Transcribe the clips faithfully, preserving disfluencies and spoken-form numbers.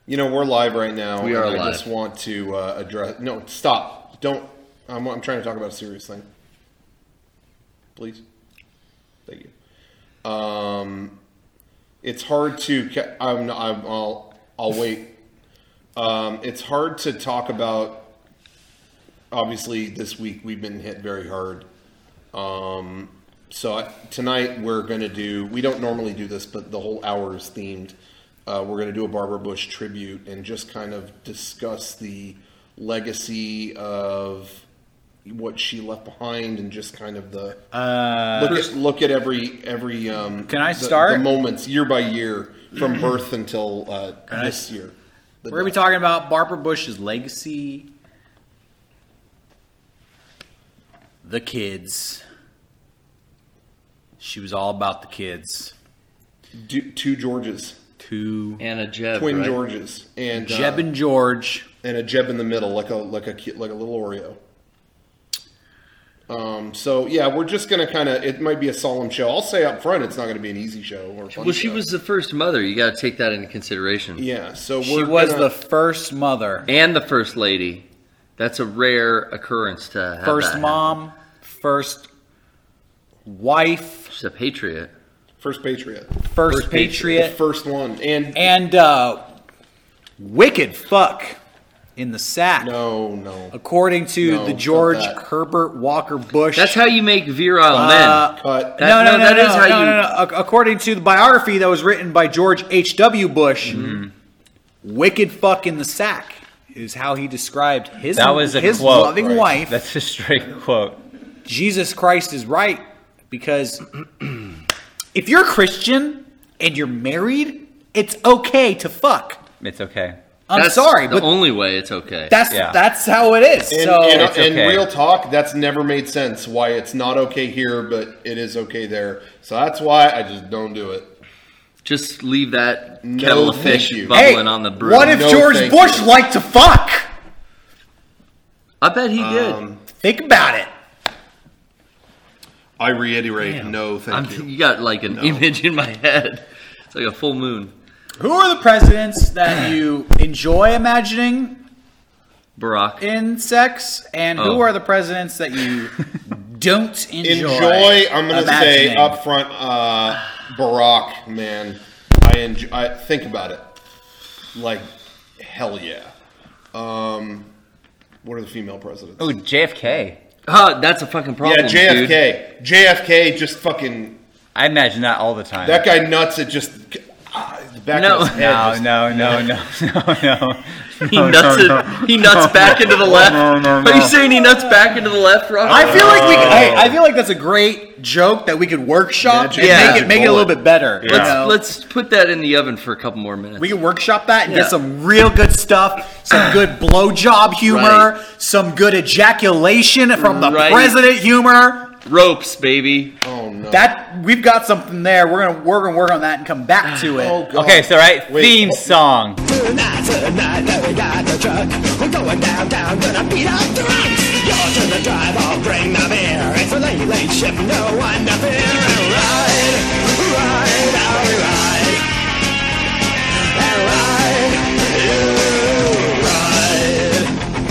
You know, we're live right now. We are and live. I just want to uh, address... No, stop. Don't... I'm, I'm trying to talk about a serious thing. Please. Thank you. Um, it's hard to... I'm, I'm, I'll, I'll wait. Um, it's hard to talk about... Obviously, this week we've been hit very hard. Um, so I, tonight we're going to do... We don't normally do this, but the whole hour is themed. Uh, we're going to do a Barbara Bush tribute and just kind of discuss the legacy of what she left behind and just kind of the Uh, look at look at every every um, Can I the, start? the moments year by year from birth until uh, this year. The We're going to be death. talking about Barbara Bush's legacy, the kids. She was all about the kids. Do, two Georges, Two And a Jeb, twin right? Georges, and Jeb uh, and George. and a Jeb in the middle, like a like a ki- like a little Oreo. Um, so yeah, we're just gonna kind of. It might be a solemn show. I'll say up front, it's not going to be an easy show or a fun Well, she show. was the first mother. You got to take that into consideration. Yeah, so we're She was gonna, the first mother, And the first lady. That's a rare occurrence to have first that mom, first wife, happen. She's a patriot. first patriot, first, the patriot, first one, and and uh, wicked fuck in the sack. no, no, According to No, the cut George that. Herbert Walker Bush. That's how you make virile Uh, men. cut. That- no, no, no, no, that no, is how no, you- no, no. Ac- According to the biography that was written by George H W. Bush, Mm-hmm. "Wicked fuck in the sack" is how he described his That was a his quote. loving right. wife. That's a straight quote. Jesus Christ is right, because if you're a Christian and you're married, it's okay to fuck. It's okay. I'm That's sorry, the but only way it's okay. that's Yeah. that's how it is. And, so and, It's and okay. real talk, that's never made sense. Why it's not okay here, but it is okay there. So that's why I just don't do it. Just leave that No, kettle of thank fish you. bubbling hey, on the broom. what if No, George thank Bush you. liked to fuck? I bet he did. Um, Think about it. I reiterate, Damn. no, thank I'm, you. you got like an No. image in my head. It's like a full moon. Who are the presidents that you enjoy imagining Barack. in sex, and who Oh. are the presidents that you don't enjoy? Enjoy. I'm going to say imagining? up front, uh, Barack, man. I enjoy. I think about it. Like, hell yeah. Um, what are the female presidents? Oh, J F K. Oh, that's a fucking problem, yeah, J F K. dude. J F K just fucking. I imagine that all the time. That guy nuts. It just. Ah, the back No. of his head. no, just- no, no, no, no, no. He nuts it. He nuts back into the left. no, no, Are you no. saying he nuts back into the left, Rob? I feel like we. Could, hey, I feel like that's a great joke that we could workshop Yeah, and yeah. make it make it a little bit better. you Let's know? let's put that in the oven for a couple more minutes. We can workshop that and Yeah. get some real good stuff, some good blowjob humor, Right. some good ejaculation from the Right. president humor. Ropes, baby. Oh, no. That we've got something there. We're gonna we're gonna work on that and come back to it. Oh, God. Okay, so right, Wait. theme song. Tonight, tonight, now we got the truck. We're going downtown, gonna beat up the rocks. You're to the drive, I'll bring the beer. It's a late, late ship, no one to fear. And ride, ride, how we ride. And ride, you ride.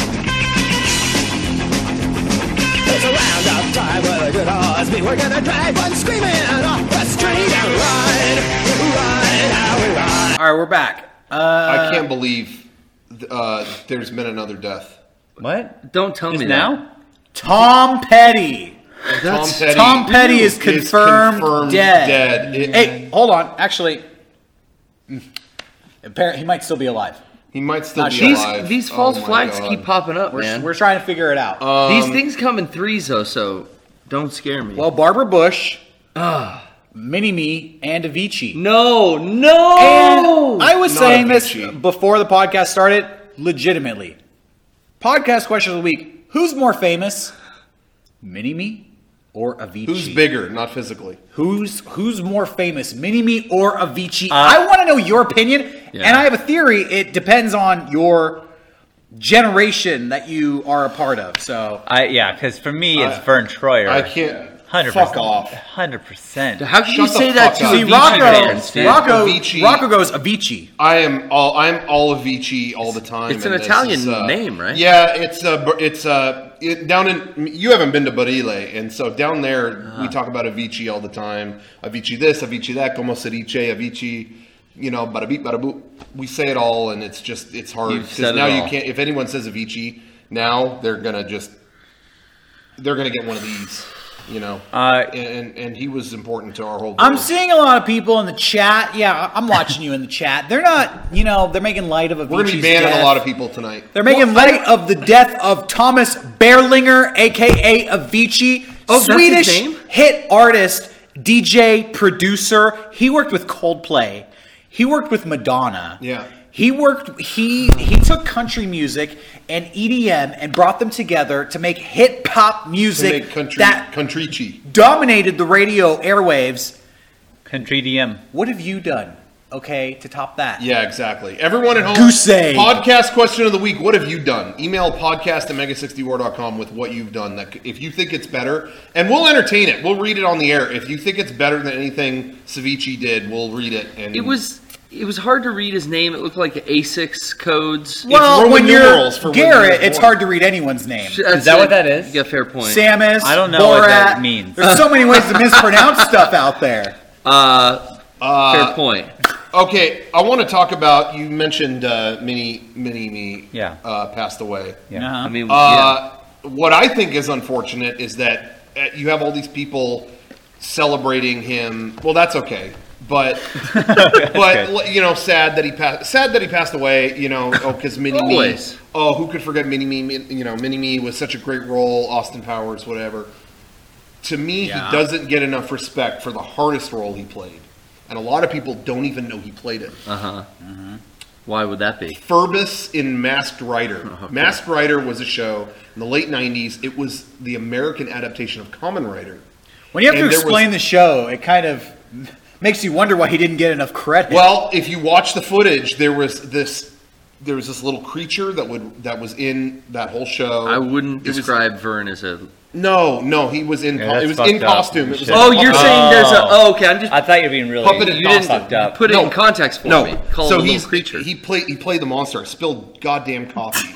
It's a roundup time with a good horse. We're gonna drive one screaming off the street and ride, ride, how we ride. All right, we're back. Uh, I can't believe uh, there's been another death. What? Don't tell Just me now? Tom Petty. Tom Petty, Tom Petty is confirmed, confirmed dead. dead. It- Hey, hold on. Actually, mm, apparently he might still be alive. He might still Not be sure. These alive. these Oh false my flags God. keep popping up, We're, man. we're trying to figure it out. Um, These things come in threes though, so don't scare me. well, Barbara Bush, Ah, Mini-Me, and Avicii. no, no. And I was Not saying this Avicii. before the podcast started, legitimately. Podcast question of the week. Who's more famous? Mini-Me or Avicii? Who's bigger? Not physically. Who's who's more famous, Mini-Me or Avicii? Uh, I want to know your opinion, Yeah. and I have a theory. It depends on your generation that you are a part of. So I yeah, because for me it's I- Vern Troyer. I can't. Hundred Fuck percent. off. Hundred percent. How can Shut you the say that fuck to up. a See, Avicii Rocco, fan, Steve? Rocco, Avicii. Rocco goes Avicii. I am all I'm all Avicii all the time. It's an and this Italian is, uh, name, right? Yeah, it's uh, bu- it's uh, it, down in. You haven't been to Barile, and so down there we talk about Avicii all the time. Avicii this, Avicii that, como se dice, Avicii. You know, bada beep, bada boop. We say it all, and it's just it's hard You've because said it now you all. can't. If anyone says Avicii now, they're gonna just they're gonna get one of these. You know, Uh, and, and and he was important to our whole. I'm world. seeing a lot of people in the chat. Yeah, I'm watching you in the chat. They're not, you know, they're making light of Avicii's We're gonna be banning death. a lot of people tonight. They're making light of the death of Thomas Berlinger, aka Avicii, Oh, that's his Swedish name? hit artist, D J, producer. He worked with Coldplay. He worked with Madonna. Yeah. He worked. He he took country music and E D M and brought them together to make hip hop To music make country that country chi. dominated the radio airwaves. Country D M. What have you done? Okay, to top that. Yeah, exactly. Everyone at home. Goose egg. Podcast question of the week. What have you done? Email podcast at mega sixty war dot com with what you've done. That if you think it's better, and we'll entertain it. We'll read it on the air. If you think it's better than anything Savici did, we'll read it. And It was it was hard to read his name. It looked like A six codes. Well, Roman when you're numerals for when Garrett, you're it's born. hard to read anyone's name. That's Is that it. what that is? You got a fair point. Samus, I don't know Borat. what that means. There's so many ways to mispronounce stuff out there. Uh, Uh, fair point. Okay, I want to talk about. You mentioned uh, Mini Mini Me. Yeah. Uh, passed away. Yeah. Uh-huh. I mean, yeah. Uh, what I think is unfortunate is that uh, you have all these people celebrating him. Well, that's okay, but but Okay. you know, sad that he passed. Sad that he passed away. You know, oh, because Mini Me. Always. Oh, who could forget Mini Me? Min- You know, Mini Me was such a great role. Austin Powers, whatever. To me, Yeah. he doesn't get enough respect for the hardest role he played, and a lot of people don't even know he played it. Uh huh. Why would that be? Furbus in Masked Rider. Okay. Masked Rider was a show in the late nineties. It was the American adaptation of Kamen Rider. When you have And to there explain was- the show, it kind of makes you wonder why he didn't get enough credit. Well, if you watch the footage, there was this there was this little creature that would that was in that whole show. I wouldn't It was- describe Vern as a. no, no, he was in Yeah, co- that's it was fucked in up. costume. It was Shit. Oh, you're uh, saying there's a. Oh, okay. I'm just. I thought you were being really Puppet and you didn't fucked up. put it No. in context for no. me. Call so him a he's little creature. he played he played the monster. I spilled goddamn coffee.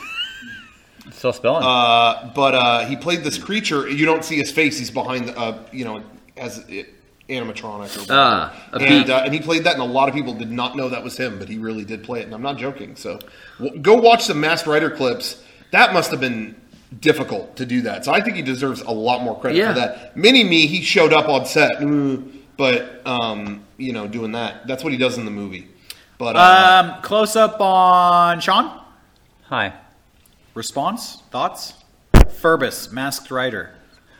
Still spelling. Uh, but uh, he played this creature. You don't see his face. He's behind the, uh, you know, as it, animatronic. Or whatever. Ah, a and, beat. uh, and he played that, and a lot of people did not know that was him, but he really did play it, and I'm not joking. So w- go watch some Masked Rider clips. That must have been difficult to do that. So I think he deserves a lot more credit Yeah. for that. Mini Me, he showed up on set, mm, but um, you know, doing that. That's what he does in the movie. But uh, um, close up on Sean. Hi. Response? Thoughts? Furbus, Masked Rider.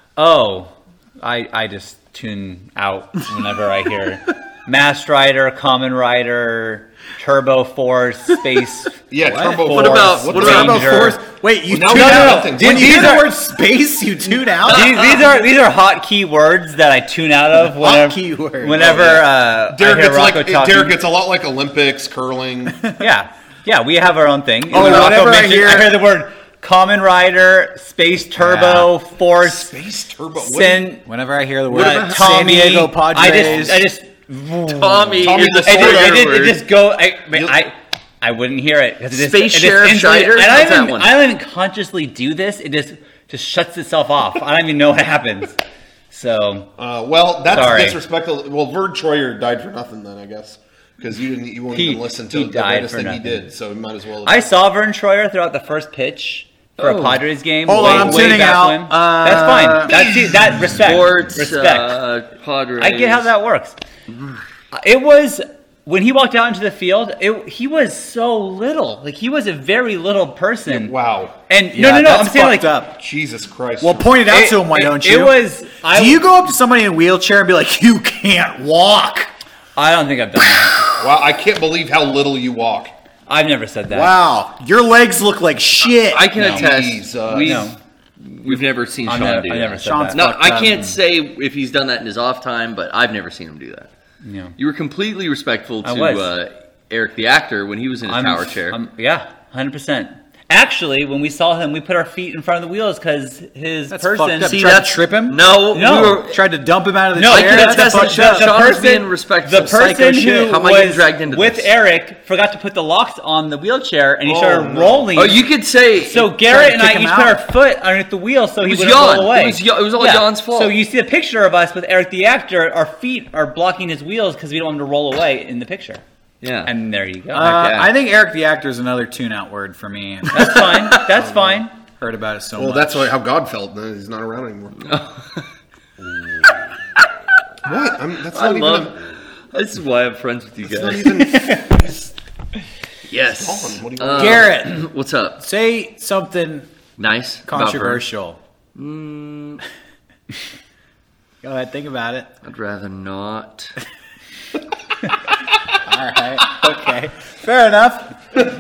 Oh, I I just tune out whenever I hear Masked Rider, Kamen Rider, Turbo Force, Space. yeah, What? Turbo What Force. about- What what the- about- Turbo Danger. Force. Wait, you Well, tune now we out? got nothing. When you These hear the are- word space, you tune out? these, these are these are hot key words that I tune out of whenever keyword. whenever Oh, uh, Derek, I hear it's Rocco like talking. Derek, it's a lot like Olympics, curling. Yeah, yeah, we have our own thing. Oh, And Rocco whenever I mentioned- hear- I hear the word Kamen Rider, Space Turbo, Force, Space Turbo. What Sin, Whenever I hear the word uh, San Tommy. Diego Padres, I just, I just, Tommy, Tommy is the a I Sword just, I swear just, word. it just go. I, I, I wouldn't hear it because it just, Space it just Sheriff instantly- Scheider? And I How's don't, that even, one? I don't even consciously do this. It just just shuts itself off. I don't even know what happens. So Uh, well, that's Sorry. disrespectful. Well, Vern Troyer died for nothing then, I guess, because you didn't, you won't He- even listen to he the died greatest for thing nothing. he did. So we might as well. I saw Vern Troyer throughout the first pitch for Oh. a Padres game. Hold way, on, I'm way tuning back out. when. Uh, That's fine. That's that respect. Sports, respect. uh, Padres. I get how that works. It was when he walked out into the field. It, he was so little. Like he was a very little person. wow, And Yeah, no, no, no. that's I'm saying like fucked up. Jesus Christ. Well, point it out It- to him, why it- don't it you? was- I- Do you go up to somebody in a wheelchair and be like, "You can't walk"? I don't think I've done that. wow, I can't believe how little you walk. I've never said that. Wow, your legs look like shit. I can No. attest. Jeez, uh, we've, no. we've never seen I've Sean never, do I've never that. said Sean's that. No, fucked I up. can't say if he's done that in his off time, but I've never seen him do that. No. You were completely respectful I to was. uh, Eric the actor when he was in his I'm- tower chair. I'm- yeah, hundred percent. Actually, when we saw him, we put our feet in front of the wheels because his That's person. fucked up. See, Tried that's to trip him? No, No. we were. Tried to dump him out of the No, chair? that's That's the, fucked the, up. the Sean was person, being respectful. the person Psycho who shit. How am I getting was dragged into with this? Eric forgot to put the locks on the wheelchair, and he Oh, started no. rolling. Oh, you could say. So Tried Garrett to and kick I him each put out. our foot underneath the wheel so he was wouldn't Jan. roll away. It was Jan- it was all Jan's fault. So you see a picture of us with Eric the actor. Our feet are blocking his wheels because we don't want him to roll away in the picture. yeah. And there you go. Uh, Yeah. I think Eric the actor is another tune-out word for me. That's fine. That's fine. Heard about it so Well, much. that's what, how God felt. No, he's not around anymore. What? I'm, that's I not even. love. A, This is why I'm friends with you it's not guys. even. Yes. Colin, what do you Uh, want? Garrett, What's up? say something Nice. about controversial. Mm, Go ahead, think about it. I'd rather not. All right. Okay. Fair enough.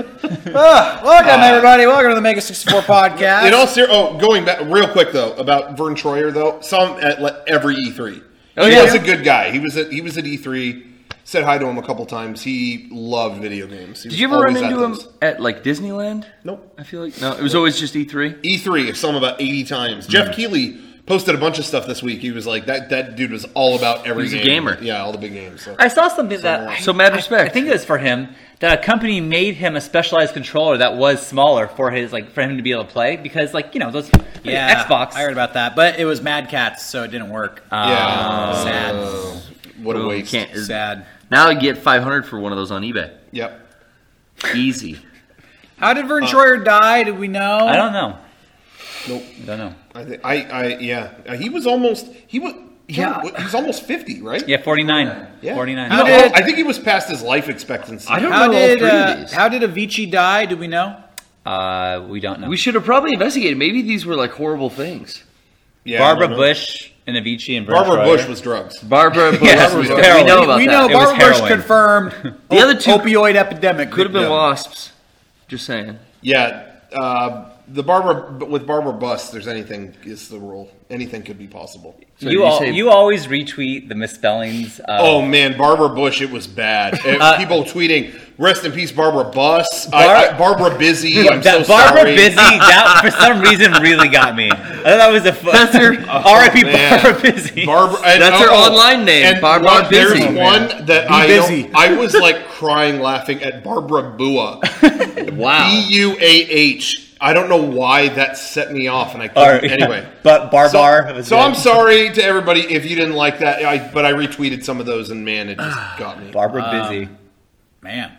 oh, welcome, everybody. Welcome to the Mega sixty-four podcast. In all ser- oh, going back real quick though about Vern Troyer though, saw him at le- every E three. Oh, he yeah? was a good guy. He was at he was at E three. Said hi to him a couple times. He loved video games. He Did was you ever run always at into him those. at like Disneyland? Nope. I feel like no. It was always just E three. E three. I saw him about eighty times. Hmm. Jeff Keighley posted a bunch of stuff this week. He was like that. That dude was all about every He's a game. gamer. Yeah, all the big games. So. I saw something that I- So mad I- respect. I, think it was for him that a company made him a specialized controller that was smaller for his like for him to be able to play because like you know those like, yeah, Xbox. I heard about that, but it was Mad Cats, so it didn't work. yeah. Sad. Uh, what a Boom, waste. can't- Sad. Now I get five hundred for one of those on eBay. Yep. Easy. How did Vern Troyer die? Did we know? I don't know. Nope. I don't know. I think I. I yeah. Uh, He was almost. He was. Yeah. He was almost fifty, right? Yeah, forty-nine. Yeah. forty-nine. No, did- I think he was past his life expectancy. I don't How know did all three uh, of these. How did Avicii die? Do we know? Uh, we don't know. We should have probably investigated. Maybe these were like horrible things. Yeah, Barbara I don't know. Bush and Avicii and Vern Barbara Troyer. Bush was drugs. Barbara Bush. Yes, was it was we heroin. know about we that. know It was Barbara Bush heroin. confirmed The other two opioid epidemic. Could have been Yeah. wasps. Just saying. Yeah, uh, the Barbara with Barbara Buss. There's anything is the rule. Anything could be possible. So you you al- say- you always retweet the misspellings. Of, Oh man, Barbara Bush, it was bad. Uh, People tweeting, "Rest in peace, Barbara Buss." I, I, Barbara Busy. I'm that so Barbara sorry. Busy, that for some reason really got me. I thought that was a fun. That's her- R I P man. Barbara Busy. Barbara, and- That's her online name, And Barbara one- Busy. There's one that I busy. don't, I was like crying laughing at Barbara Bua. Wow. B U A H. I don't know why that set me off, and I Or, couldn't. Anyway. but Barbar. So, was so good. I'm sorry to everybody if you didn't like that. I, but I retweeted some of those, and man, it just got me. Barbara Um, Busy. Man,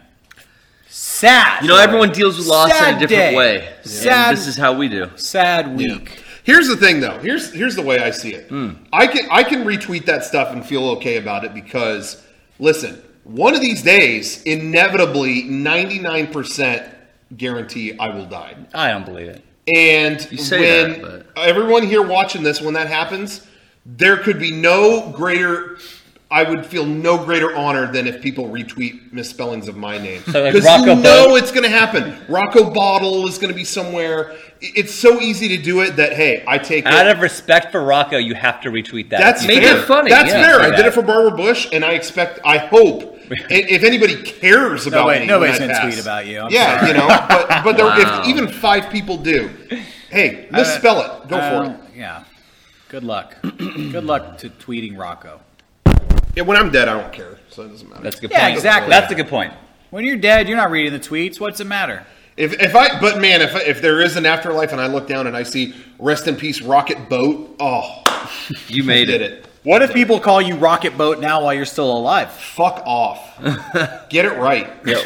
sad. You know, everyone deals with loss in Sad a different day. way. Sad- And this is how we do. sad Yeah. week. Here's the thing, though. Here's here's the way I see it. I can I can retweet that stuff and feel okay about it because, listen, one of these days, inevitably, ninety-nine percent guarantee I will die. I don't believe it. And You say when that, everyone here watching this, when that happens, there could be no greater. I would feel no greater honor than if people retweet misspellings of my name. So, like, Because Rocco you know Boat- it's going to happen. Rocco Bottle is going to be somewhere. It's so easy to do it that, hey, I take Out it. of respect for Rocco, you have to retweet that. That's Make fair. it funny, That's yeah. fair. Say I did that. it for Barbara Bush, and I expect, I hope, i- if anybody cares about Nobody- me, nobody's when I gonna pass. tweet about you. I'm yeah, sorry. you know, but but there, Wow. if even five people do, hey, misspell it. Go I for it. don't- Yeah. Good luck. Good luck to tweeting Rocco. Yeah, when I'm dead, I don't care, so it doesn't matter. That's a good Yeah, point. exactly. That's a good point. When you're dead, you're not reading the tweets. What's it matter? If if I, but man, if if there is an afterlife and I look down and I see "Rest in Peace, Rocket Boat," oh, You made did it. it. What if people call you Rocket Boat now while you're still alive? Fuck off. Get it right.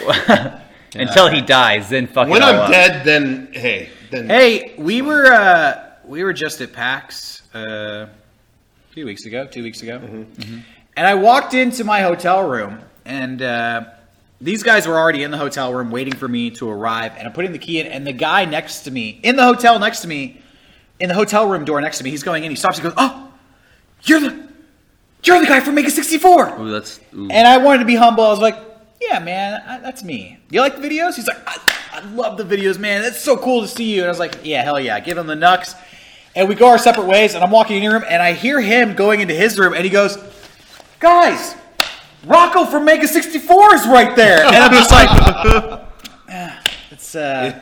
Until he dies, then fuck When it all I'm up. dead, then hey, then Hey, we were uh, we were just at PAX uh, a few weeks ago, two weeks ago, Mm-hmm. and I walked into my hotel room, and uh, these guys were already in the hotel room waiting for me to arrive, and I'm putting the key in, and the guy next to me, in the hotel next to me, in the hotel room door next to me, he's going in, he stops and goes, "Oh, you're the you're the guy from Mega sixty-four." Ooh, that's. Ooh. And I wanted to be humble. I was like, "Yeah, man, I, that's me. You like the videos?" He's like, I, "I love the videos, man. It's so cool to see you." And I was like, "Yeah, hell yeah." Give him the knucks. And we go our separate ways. And I'm walking in your room, and I hear him going into his room, and he goes, "Guys, Rocco from Mega sixty-four is right there." And I'm just like, "Ah, It's uh.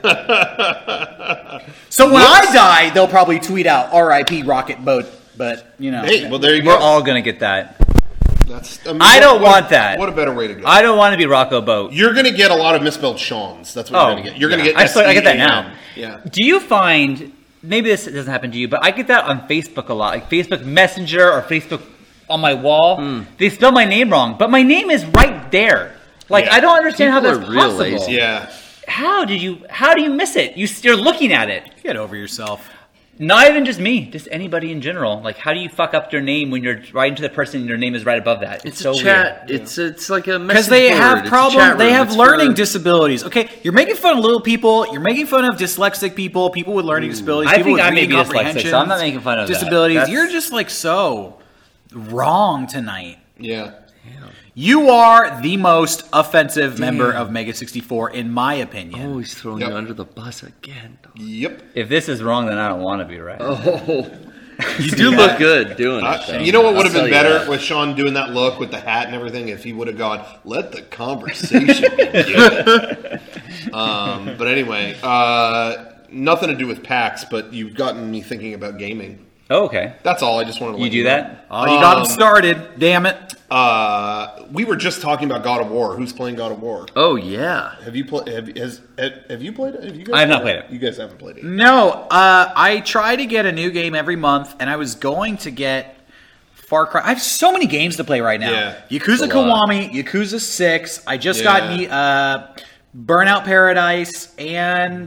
So when I die, they'll probably tweet out R I P Rocket Boat. But you know, Hey, well, there you We're go. all gonna get that. That's, I, mean, I don't what- want that. What a better way to go. I don't want to be Rocco Boat. You're going to get a lot of misspelled Sean's. That's what Oh, you're going to get. You're yeah. going to get I still- I get that S E A N. now. Yeah. Do you find, maybe this doesn't happen to you, but I get that on Facebook a lot, like Facebook Messenger or Facebook on my wall. Mm. They spell my name wrong, but my name is right there. Like Yeah. I don't understand People how that's are real possible. lazy. Yeah. How did you? How do you miss it? You, you're looking at it. get over yourself. Not even just me, just anybody in general. Like, how do you fuck up your name when you're writing to the person and your name is right above that? It's so a chat. It's it's like a Because message they board. have It's a problems. chat They room. have It's learning for- disabilities. Okay, you're making fun of little people. You're making fun of dyslexic people. People with learning disabilities. I people think with I may reading be dyslexic, so I'm comprehension not making fun of that. disabilities. That's- You're just like so wrong tonight. Yeah. You are the most offensive member of Mega sixty-four, in my opinion. Oh, he's throwing Yep. you under the bus again. Yep. If this is wrong, then I don't want to be right. Oh, you do look good doing Uh, it. though. you know what would have I'll been tell you better that. with Sean doing that look with the hat and everything if he would have gone, let the conversation begin. um, but anyway, uh, nothing to do with PAX, but you've gotten me thinking about gaming. Oh, okay. That's all. I just wanted to let You do know. that? Oh, you got Um, him started. Damn it. Uh, we were just talking about God of War. Who's playing God of War? Oh yeah. Have you played? Have, has, have you played it? Have you guys I have not played played it. You guys haven't played it. No, uh, I try to get a new game every month, and I was going to get Far Cry. I have so many games to play right now. Yeah, Yakuza it's a lot. Kiwami, Yakuza six. I just Yeah. got me uh, Burnout Paradise, and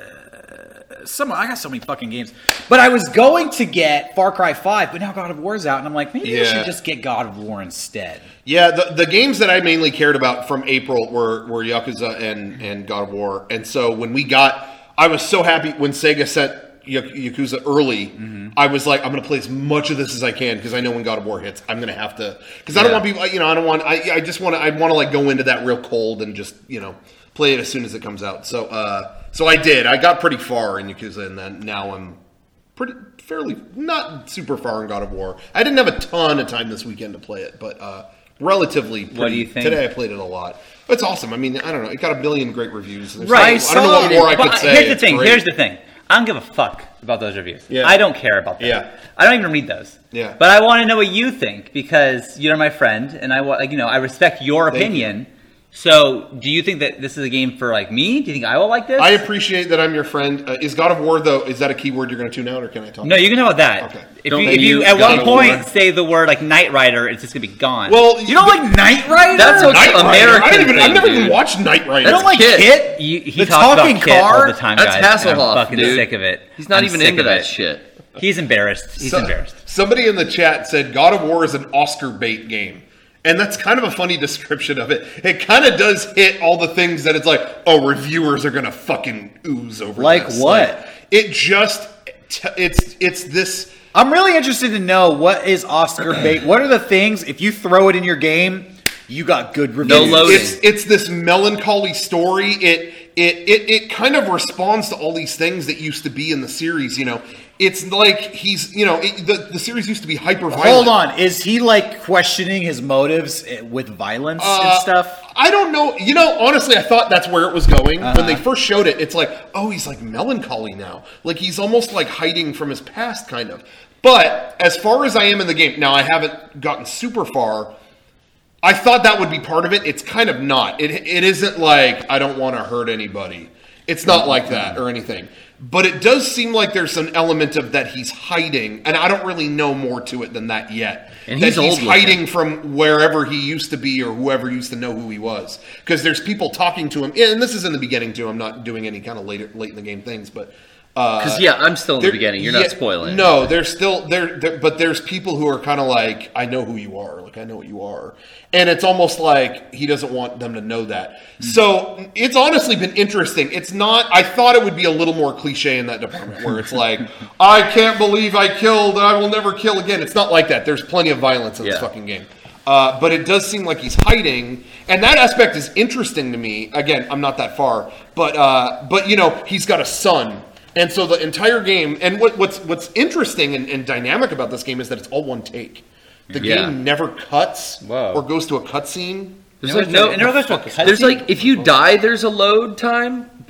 uh, some. I got so many fucking games. But I was going to get Far Cry five, but now God of War's out, and I'm like, maybe I Yeah. should just get God of War instead. Yeah, the, the games that I mainly cared about from April were, were Yakuza and, and God of War. And so when we got, I was so happy when Sega sent Ya- Yakuza early. Mm-hmm. I was like, I'm going to play as much of this as I can because I know when God of War hits, I'm going to have to. Because I don't Yeah. want people, you know, I don't want, I, I just want to, I want to like go into that real cold and just, you know, play it as soon as it comes out. So, uh, so I did. I got pretty far in Yakuza, and then now I'm pretty fairly not super far in God of War. I didn't have a ton of time this weekend to play it, but uh, relatively. Pretty, What do you think? Today I played it a lot. It's awesome. I mean, I don't know. It got a billion great reviews. There's Right. no- I don't know what more I But could say. Here's the It's thing. great. Here's the thing. I don't give a fuck about those reviews. Yeah. I don't care about that. Yeah. I don't even read those. Yeah. But I want to know what you think because you're my friend, and I wa- like you know I respect your Thank opinion. So, do you think that this is a game for like me? Do you think I will like this? I appreciate that I'm your friend. Uh, is God of War though? Is that a keyword you're going to tune out, or can I talk? no, you can talk about that. Okay. If Don't you, if you you at God one of point War? say the word like Knight Rider, it's just gonna be gone. Well, You don't like Knight Rider? That's what- Knight Rider. American I don't even. I've thing, never even dude. watched Knight Rider. I don't like Kit. Kit. you, he the talks talking about Kit all car? the time, That's guys. and Hasselhoff, I'm fucking dude. sick of it. He's not I'm even sick into of that it. shit. He's embarrassed. He's So- embarrassed. Somebody in the chat said God of War is an Oscar bait game. And that's kind of a funny description of it. It kind of does hit all the things that it's like, oh, reviewers are going to fucking ooze over Like this. what? Like, it just, it's it's this, I'm really interested to know what is Oscar bait. What are the things, if you throw it in your game, you got good reviews? No loading. it's it's this melancholy story. It it it it kind of responds to all these things that used to be in the series, you know. It's like he's, you know, it, the the series used to be hyper violent. Hold on. Is he like questioning his motives eh, with violence Uh, and stuff? I don't know. You know, honestly, I thought that's where it was going. Uh-huh. When they first showed it, it's like, oh, he's like melancholy now. Like he's almost like hiding from his past, kind of. But as far as I am in the game, now I haven't gotten super far. I thought that would be part of it. It's kind of not. It it isn't like I don't want to hurt anybody. It's not like that or anything. But it does seem like there's an element of that he's hiding, and I don't really know more to it than that yet. And that he's old he's looking. hiding from wherever he used to be or whoever used to know who he was. Because there's people talking to him, and this is in the beginning too. I'm not doing any kind of later, late in the game things, but Because yeah, I'm still in the there- beginning. You're yeah, not spoiling. No, there's still there, there, but there's people who are kind of like, I know who you are. Like I know what you are, and it's almost like he doesn't want them to know that. So it's honestly been interesting. It's not. I thought it would be a little more cliche in that department, where it's like, I can't believe I killed. I will never kill again. It's not like that. There's plenty of violence in this Yeah. fucking game. Uh, but it does seem like he's hiding, and that aspect is interesting to me. Again, I'm not that far, but uh, but you know, he's got a son. And so the entire game, and what, what's what's interesting and, and dynamic about this game is that it's all one take. The Yeah. game never cuts Whoa. or goes to a cutscene. There's No, like no. it never goes to a cutscene? There's like if you die, there's a load time,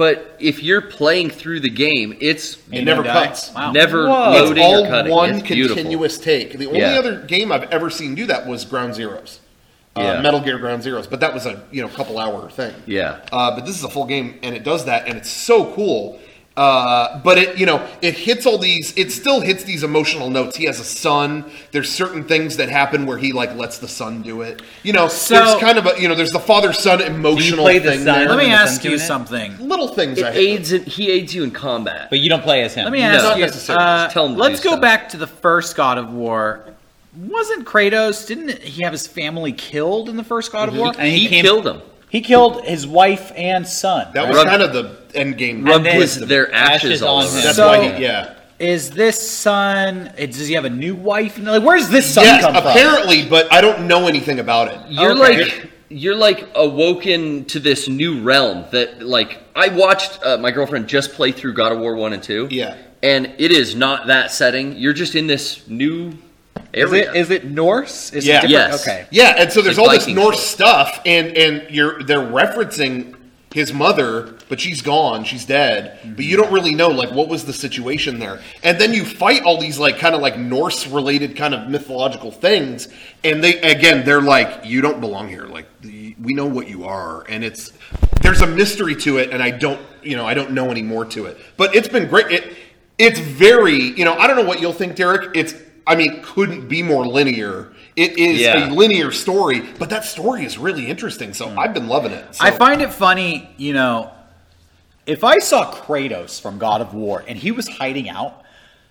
but if you're playing through the game, it's It never die. cuts. Wow. never Whoa. loading It's all or cutting. one It's beautiful. continuous take. The only Yeah. other game I've ever seen do that was Ground Zeroes. Uh, Yeah. Metal Gear Ground Zeroes, but that was a you know couple hour thing. Yeah. Uh, but this is a full game, and it does that, and it's so cool. Uh, but it, you know, it hits all these. It still hits these emotional notes. He has a son. There's certain things that happen where he like lets the son do it. You know, So- there's kind of a you know, there's the father-son emotional play the thing son? there. Let me When the ask sun's you doing it? something. Little things. I It aids. In, he aids you in combat. But you don't play as him. Let me No. ask Not you. necessarily. Uh, Just tell him to let's do go stuff. back to the first God of War. Wasn't Kratos? Didn't he have his family killed in the first God of War? And he, he came- killed him. He killed his wife and son. That was Rubbed- kind of the end game. Rubbed then- his, their ashes, Ashes all on over. him. That's So- why he, yeah. Is this son? Does he have a new wife? Like, where's this son Yes, come from? apparently, but I don't know anything about it. You're Okay. like you're like awoken to this new realm that like I watched uh, my girlfriend just play through God of War one and two. Yeah. And it is not that setting. You're just in this new Is area. it, is it Norse? Is Yeah. it different? Yes. Okay. Yeah, and so there's like all this Viking Norse shit. stuff, and and you're they're referencing his mother, but she's gone, she's dead. But you don't really know like what was the situation there. And then you fight all these like kind of like Norse related kind of mythological things, and they again they're like you don't belong here. Like the, we know what you are, and it's there's a mystery to it, and I don't you know I don't know any more to it. But it's been great. It it's very you know I don't know what you'll think, Derek. It's I mean couldn't be more linear. It is Yeah. a linear story, but that story is really interesting. So I've been loving it. So. I find it funny, you know, if I saw Kratos from God of War and he was hiding out,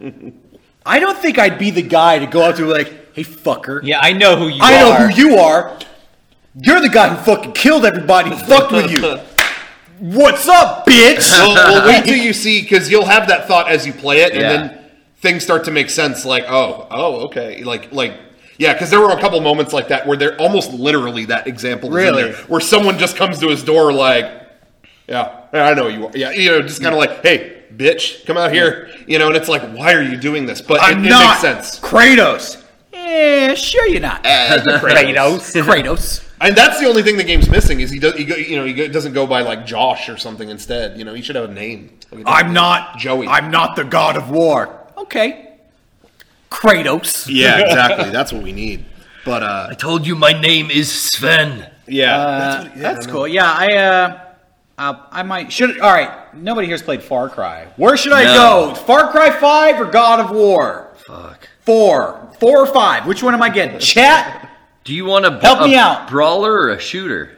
I don't think I'd be the guy to go out to like, hey fucker. Yeah, I know who you I know are. who you are. You're the guy who fucking killed everybody who fucked with you. What's up, bitch? well, well, wait till you see, because you'll have that thought as you play it, and Yeah. then things start to make sense. Like, oh, oh, okay, like, like, yeah, because there were a couple moments like that where they're almost literally that example is Really? in there, where someone just comes to his door like, yeah, I know you are, yeah, you know, just kind of like, hey, bitch, come out here, you know, and it's like, why are you doing this? But I'm it, it not makes sense. Kratos. Eh, sure you're not. Kratos. Kratos. And that's the only thing the game's missing is he does, he go, you know, he go, doesn't go by like Josh or something instead. You know, he should have a name. Like a I'm not Joey. I'm not the God of War. Okay. Kratos. Yeah, exactly. That's what we need. But uh, I told you my name is Sven. yeah, Uh, that's, what, yeah, that's I know. cool. Yeah, I uh, uh, I might should. All right, nobody here's played Far Cry. Where should I No. go? Far Cry Five or God of War? Fuck. Four, four or five? Which one am I getting? Chat. Do you want a, Help a me out. brawler or a shooter?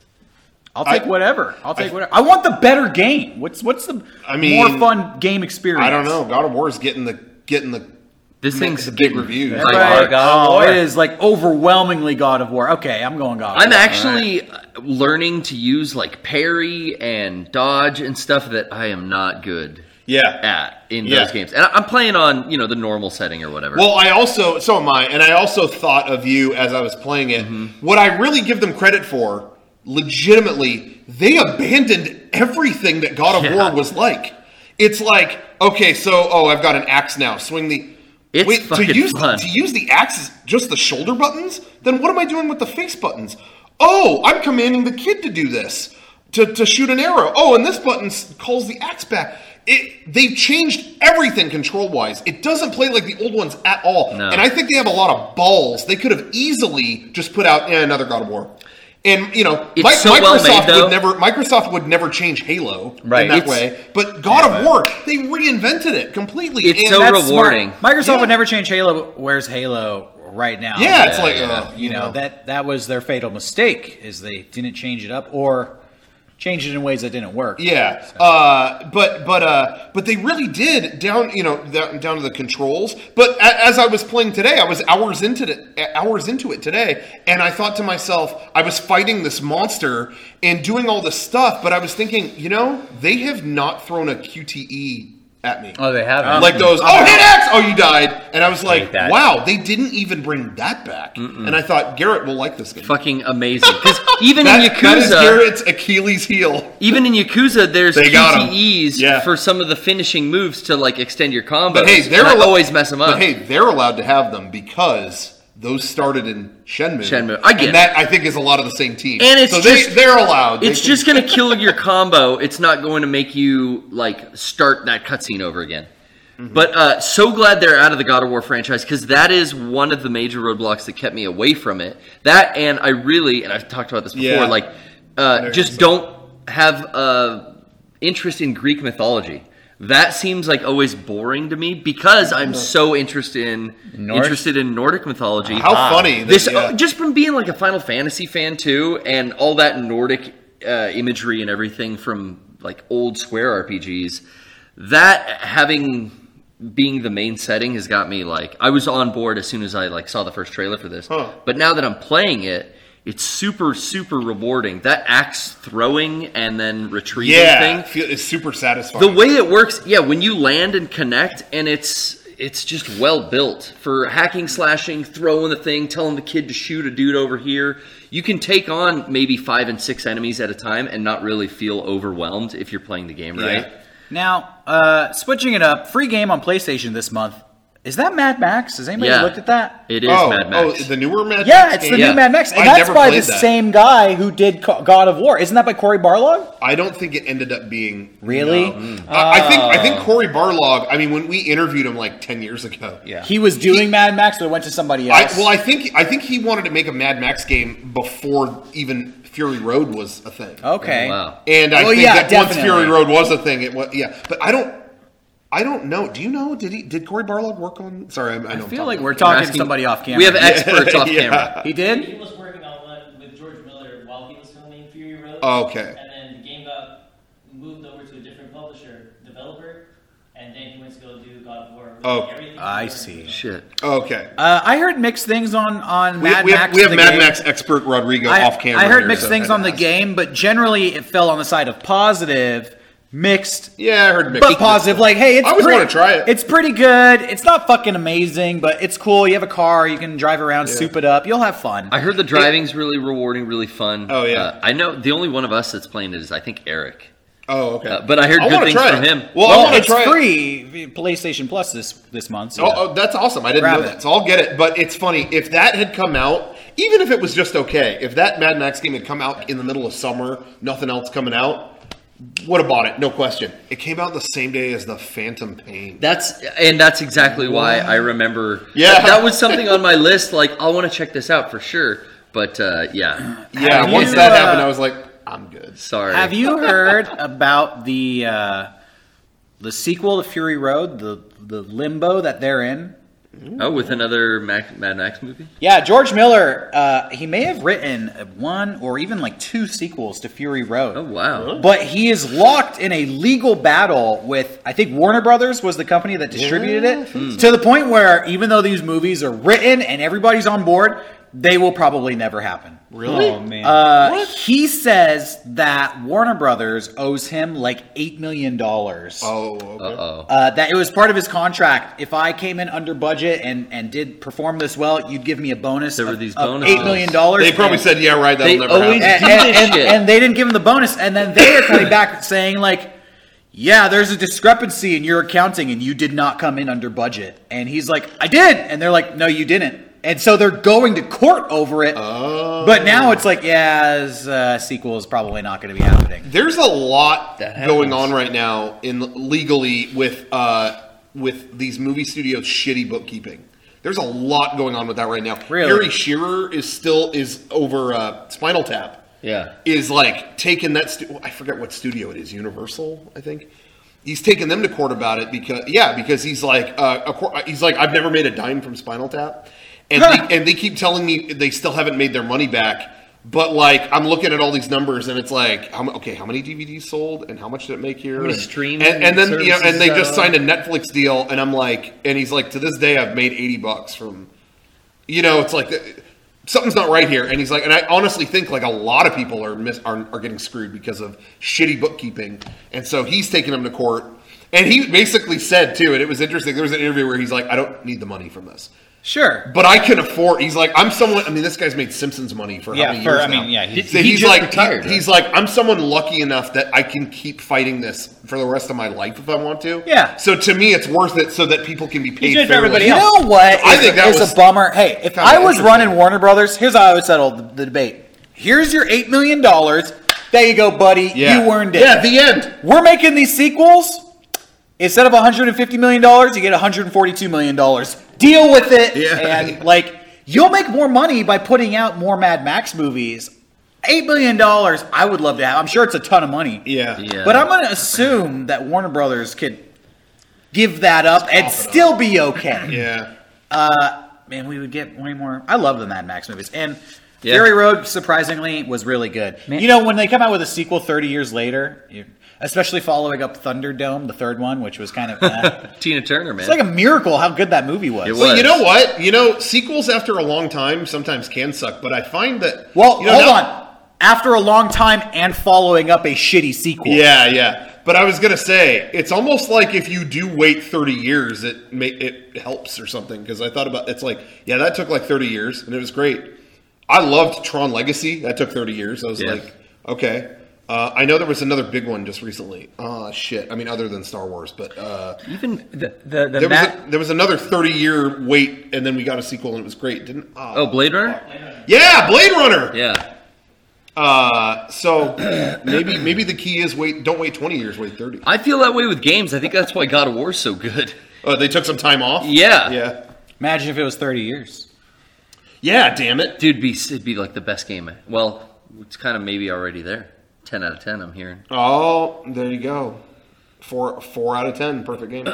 I'll take I- whatever. I'll take I- whatever. I want the better game. What's what's the I mean, more fun game experience? I don't know. God of War is getting the getting the This thing's the big getting- reviews. Like, Right. God of Oh, War. it is like overwhelmingly God of War. Okay, I'm going God of I'm War. actually learning to use like parry and dodge and stuff that I am not good yeah. at in Yeah. those games. And I- I'm playing on, you know, the normal setting or whatever. Well, I also so am I, and I also thought of you as I was playing it. What I really give them credit for, legitimately, they abandoned everything that God of Yeah. War was like. It's like, okay, so oh, I've got an axe now. Swing the. It's Wait, to fucking use fun. to use the axe is just the shoulder buttons? Then what am I doing with the face buttons? Oh, I'm commanding the kid to do this to, to shoot an arrow. Oh, and this button s- calls the axe back. It, they've changed everything control wise. It doesn't play like the old ones at all. No. And I think they have a lot of balls. They could have easily just put out eh, another God of War. And you know, It's Mi- so well Microsoft made, though. would never Microsoft would never change Halo Right. in that It's- way. But God of War, they reinvented it completely. It's And so that's That's rewarding. smart. Microsoft Yeah. would never change Halo. But where's Halo right now? Yeah, it's Yeah, like yeah. uh, you know that that was their fatal mistake is they didn't change it up or change it in ways that didn't work. Yeah, uh, but but uh, but they really did down you know down, down to the controls. But a, as I was playing today, I was hours into it, hours into it today, and I thought to myself, I was fighting this monster and doing all this stuff, but I was thinking, you know, they have not thrown a Q T E at me. Oh, they haven't. Like those, oh, hit X! Oh, you died. And I was like, Hate that. wow, they didn't even bring that back. And I thought, Garrett will like this game. Fucking amazing. Because even That, in that is Yakuza, Garrett's Achilles heel. even in Yakuza, there's They got 'em. Q T Es Yeah. for some of the finishing moves to like extend your combos. But hey, they're and I allo- always mess them up. But hey, they're allowed to have them because those started in Shenmue. Shenmue. I get and it. that I think is a lot of the same team. And it's so just- they, they're allowed. It's They just can- going to kill your combo. It's not going to make you like start that cutscene over again. Mm-hmm. But uh, so glad they're out of the God of War franchise because that is one of the major roadblocks that kept me away from it. That and I really, and I've talked about this before, Yeah. like uh, There's just some- don't have uh, interest in Greek mythology. That seems like always boring to me because I'm so interested in Norse? interested in Nordic mythology. How funny. that- This yeah. just from being like a Final Fantasy fan too, and all that Nordic uh, imagery and everything from like old Square R P Gs. That having being the main setting has got me like I was on board as soon as I like saw the first trailer for this. Huh. But now that I'm playing it, it's super super rewarding. That axe throwing and then retrieving yeah, thing. feel, it's super satisfying. The way it works, yeah, when you land and connect, and it's it's just well built for hacking, slashing, throwing the thing, telling the kid to shoot a dude over here. You can take on maybe five and six enemies at a time and not really feel overwhelmed if you're playing the game right. Yeah. Now, uh, switching it up, free game on PlayStation this month. Is that Mad Max? Has anybody Yeah. looked at that? It is oh, Mad Max. oh, the newer Mad Yeah, Max it's the game? Yeah. new Mad Max, and I that's never by the played that. same guy who did Co- God of War. Isn't that by Cory Barlog? I don't think it ended up being Really? No. I, I think I think Cory Barlog. I mean, when we interviewed him like ten years ago, Yeah. He was doing Mad Max, or it went to somebody I, else. well, I think I think he wanted to make a Mad Max game before even Fury Road was a thing. okay. Wow. And I Well, think yeah, that once definitely. Fury Road was a thing, it was yeah. But I don't, I don't know. Do you know? Did he? Did Cory Barlog work on? Sorry, I, I know. I I'm feel talking like we're about- talking to asking- somebody off camera. We have experts off Yeah. camera. he He did? was working on one with George Miller while he was filming Fury Road. Oh, okay. And then the game got moved over to a different publisher, developer, and then he went to go do God of War. Oh, Everything I was see. Shit. Okay. Uh, I heard mixed things on, on We, Mad we Max. have, we have the Mad game. Max expert Rodrigo I, off camera. I heard here, mixed so things I on the had to game, but generally it fell on the side of positive, mixed, ask. Yeah, I heard mixed. but positive. Like, hey, it's I always pretty- wanna try it. It's pretty good. It's not fucking amazing, but it's cool. You have a car, you can drive around, soup it up. You'll have fun. I heard the driving's really rewarding, really fun. Oh, yeah. Uh, I know the only one of us that's playing it is I think Eric. Oh, okay. Uh, but I heard I good wanna things try from it. him. Well, I well, want to it's try it. free PlayStation Plus this this month. So Oh, oh, that's awesome. I didn't Grab know it. that. So I'll get it. But it's funny. If that had come out, even if it was just okay, if that Mad Max game had come out in the middle of summer, nothing else coming out, would have bought it, no question. It came out the same day as the Phantom Pain. That's and that's exactly why I remember. Yeah. that, that was something on my list. Like I want to check this out for sure. But uh, yeah, yeah, Have once you, that uh, happened, I was like, I'm good. sorry. have you heard about the uh, the sequel to Fury Road, the the limbo that they're in? Oh, with another Mac, Mad Max movie? Yeah, George Miller, uh, he may have written one or even like two sequels to Fury Road. Oh wow. But he is locked in a legal battle with, I think Warner Brothers was the company that distributed Yeah, I it, to the point where even though these movies are written and everybody's on board, they will probably never happen. Really? Oh man. Uh, he says that Warner Brothers owes him like eight million dollars. Oh, okay. Uh oh. Uh, that it was part of his contract. If I came in under budget and, and did perform this well, you'd give me a bonus. There were of, these of bonuses. eight million dollars. They probably and, said, yeah, right, that'll They never always happen. do and, this and, shit. and they didn't give him the bonus. And then they are coming back saying like, yeah, there's a discrepancy in your accounting, and you did not come in under budget. And he's like, I did. And they're like, no, you didn't. And so they're going to court over it. Oh. But now it's like, yeah, this uh, sequel is probably not going to be happening. There's a lot That going happens. on right now in legally with uh, with these movie studios' shitty bookkeeping. There's a lot going on with that right now. Really? Harry Shearer is still is over uh, Spinal Tap. Yeah. Is like taking that. Stu- I forget what studio it is. Universal, I think. He's taking them to court about it because yeah, because he's like uh, a, cor- he's like I've never made a dime from Spinal Tap, and they, and they keep telling me they still haven't made their money back. But like I'm looking at all these numbers and it's like, how, okay, how many D V Ds sold and how much did it make here? How many and, streaming and, and then you know, and they services just is signed a Netflix deal, and I'm like, and he's like, to this day I've made eighty bucks from, you know, it's like something's not right here. And he's like, and I honestly think like a lot of people are miss, are, are getting screwed because of shitty bookkeeping, and so he's taking them to court. And he basically said too, and it was interesting. There was an interview where he's like, I don't need the money from this. Sure. But I can afford. He's like, I'm someone. I mean, this guy's made Simpsons money for Yeah, how many for- years I now? mean, yeah, he's- So he he's just like, retired, he- right? he's like, I'm someone lucky enough that I can keep fighting this for the rest of my life if I want to. Yeah. So to me, it's worth it so that people can be paid. doing it for fairly. everybody You else. know what? I is- think that is was a bummer. Hey, if kinda I was interesting. running Warner Brothers, here's how I would settle the, the debate. Here's your eight million dollars. There you go, buddy. Yeah. You earned it. Yeah, the end. We're making these sequels. Instead of one hundred fifty million dollars, you get one hundred forty-two million dollars. Deal with it. Yeah. And, like, you'll make more money by putting out more Mad Max movies. eight million dollars, I would love to have. I'm sure it's a ton of money. Yeah. Yeah. But I'm going to assume that Warner Brothers could give that up and still be okay. Yeah. Uh, man, we would get way more. I love the Mad Max movies. And Yeah. Fury Road, surprisingly, was really good. Man. You know, when they come out with a sequel thirty years later, you, especially following up Thunderdome, the third one, which was kind of... eh, Tina Turner, man. it's like a miracle how good that movie was. It was. Well, you know what? You know, sequels after a long time sometimes can suck, but I find that. Well, you know, hold now- on. After a long time and following up a shitty sequel. Yeah, yeah. But I was gonna say, it's almost like if you do wait thirty years, it may, it helps or something. Because I thought about it's like, yeah, that took like thirty years, and it was great. I loved Tron Legacy. That took thirty years. I was Yeah. like, okay. Uh, I know there was another big one just recently. Oh shit! I mean, other than Star Wars, but uh, Even The the, the there was Matt, a, there was another thirty year wait, and then we got a sequel, and it was great. Didn't? Oh, oh, Blade Runner. yeah, Blade Runner. Yeah. Uh, so maybe maybe the key is wait. Don't wait twenty years. Wait thirty. I feel that way with games. I think that's why God of War is so good. Oh, they took some time off. Yeah. Yeah. Imagine if it was thirty years. Yeah. Damn it. Dude, it'd be, it'd be like the best game. Well, it's kind of maybe already there. ten out of ten, I'm hearing. Oh, there you go. Four four out of ten, perfect game.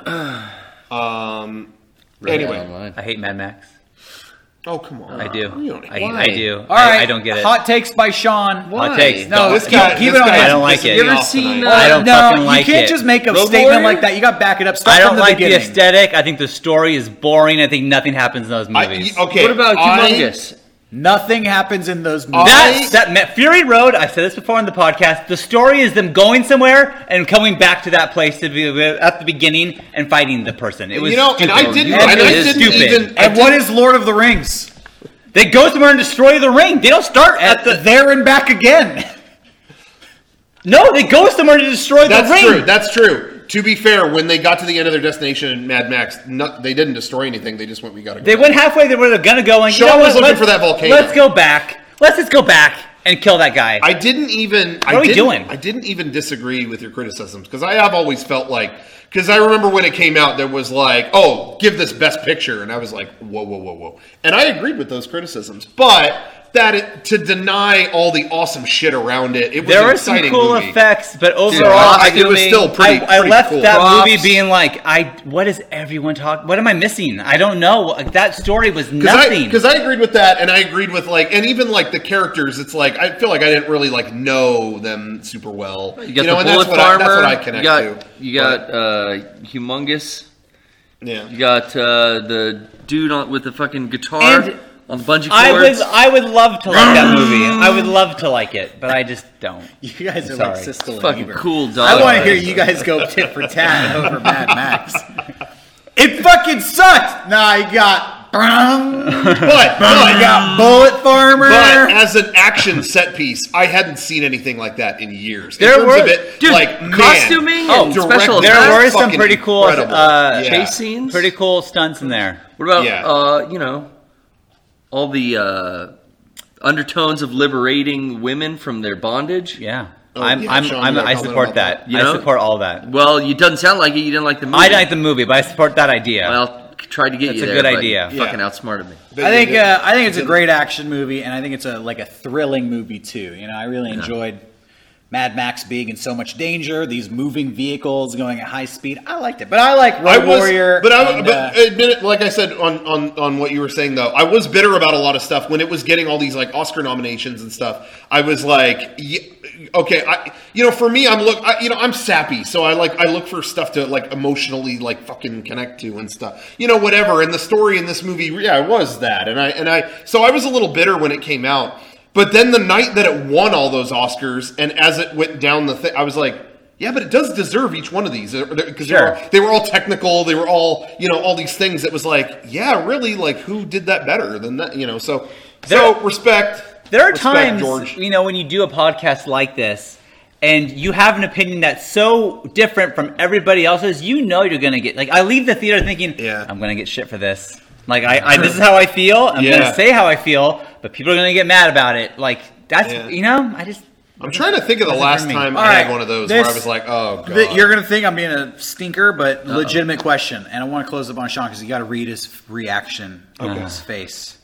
Um. Read it Anyway. online. I hate Mad Max. Oh come on. I do. You don't I, Why? I do. All right. I, I don't get it. Hot takes by Sean. Hot takes. No, This keep- guy. keep this it on guy his- I don't like pissing it. me You ever off seen, tonight. uh, I don't no, fucking like you can't it. just make a Road statement Warrior? like that. You got to back it up. Start I from don't the like beginning. the aesthetic. I think the story is boring. I think nothing happens in those I, movies. okay. What about I- Humongous? Nothing happens in those movies. That's that Ma- Fury Road. I said this before on the podcast. The story is them going somewhere and coming back to that place to be at the beginning and fighting the person. It was You know, and stupid. I didn't. It And I is didn't stupid. even. I and what didn't- is Lord of the Rings? They go somewhere and destroy the ring. They don't start at the. There and back again. No, they go somewhere to destroy the That's ring. true. That's true. To be fair, when they got to the end of their destination in Mad Max, no, they didn't destroy anything. They just went, "We gotta go." They went halfway. They were gonna go and Sean you know was what? looking Let's- for that volcano. Let's go back. Let's just go back and kill that guy. I didn't even. What I are we didn't, doing? I didn't even disagree with your criticisms because I have always felt like because I remember when it came out, there was like, "Oh, give this Best Picture," and I was like, "Whoa, whoa, whoa, whoa!" And I agreed with those criticisms, but that it, to deny all the awesome shit around it, it was there an were some exciting cool movie. effects, but Dude, overall, I- it was costuming, still pretty. I, I pretty left cool. that Props. movie being like, I what is everyone talking? What am I missing? I don't know. Like, that story was nothing. Because I, I agreed with that, and I agreed with like, and even like the characters. It's like I feel like I didn't really like know them super well. You got know, the and Bullet that's what Farmer. I, that's what I connect you got, to. You got uh, Humongous. But, yeah. You got uh, the dude on, with the fucking guitar And on the bungee I cords. would, I would love to like that movie. I would love to like it, but I just don't. You guys are Sorry. like Siskel and fucking Ebert. cool dog. I want to hear you guys go tit for tat over Mad Max. It fucking sucked. Nah, I got. But, I but, got Bullet Farmer. but as an action set piece, I hadn't seen anything like that in years. In There terms were- of it, dude, like man, costuming and direct- special There effects. were some fucking pretty cool incredible. uh, Yeah. chase scenes. pretty cool stunts in there. What about Yeah. uh, you know, all the uh, undertones of liberating women from their bondage? Yeah, Oh, I'm, yeah, I'm, Sean, I'm, you got a I comment support about that. that? You I know? support all that. Well, it doesn't sound like it. You didn't like the movie. I like the movie, but I support that idea. Well, tried to get That's you a there. good but idea. you Fucking Yeah. outsmarted me. I think uh, I think it's a great action movie, and I think it's a like a thrilling movie too. You know, I really enjoyed Mad Max being in so much danger, these moving vehicles going at high speed. I liked it, but I like Road I was, Warrior. but I, and, but uh, admit it, like I said on, on, on what you were saying though, I was bitter about a lot of stuff when it was getting all these like Oscar nominations and stuff. I was like, yeah, okay, I, you know, for me, I'm look, I, you know, I'm sappy, so I like I look for stuff to like emotionally like fucking connect to and stuff, you know, whatever. And the story in this movie, yeah, it was that, and I and I, so I was a little bitter when it came out. But then the night that it won all those Oscars, and as it went down the thing, I was like, Yeah, but it does deserve each one of these because Sure. they were all technical. They were all, you know, all these things that was like, yeah, really, like who did that better than that? You know, so so There- respect. There are respect, times, George. you know, when you do a podcast like this, and you have an opinion that's so different from everybody else's, you know you're gonna get like I leave the theater thinking, Yeah. I'm gonna get shit for this. Like I, I this is how I feel. I'm Yeah. gonna say how I feel, but people are gonna get mad about it. Like that's Yeah. you know, I just I'm trying to think of the Doesn't last for me. time All I right, had one of those this- where I was like, oh god. Th- You're going to think I'm being a stinker, but legitimate question. And I want to close up on Sean because you got to read his reaction on his face.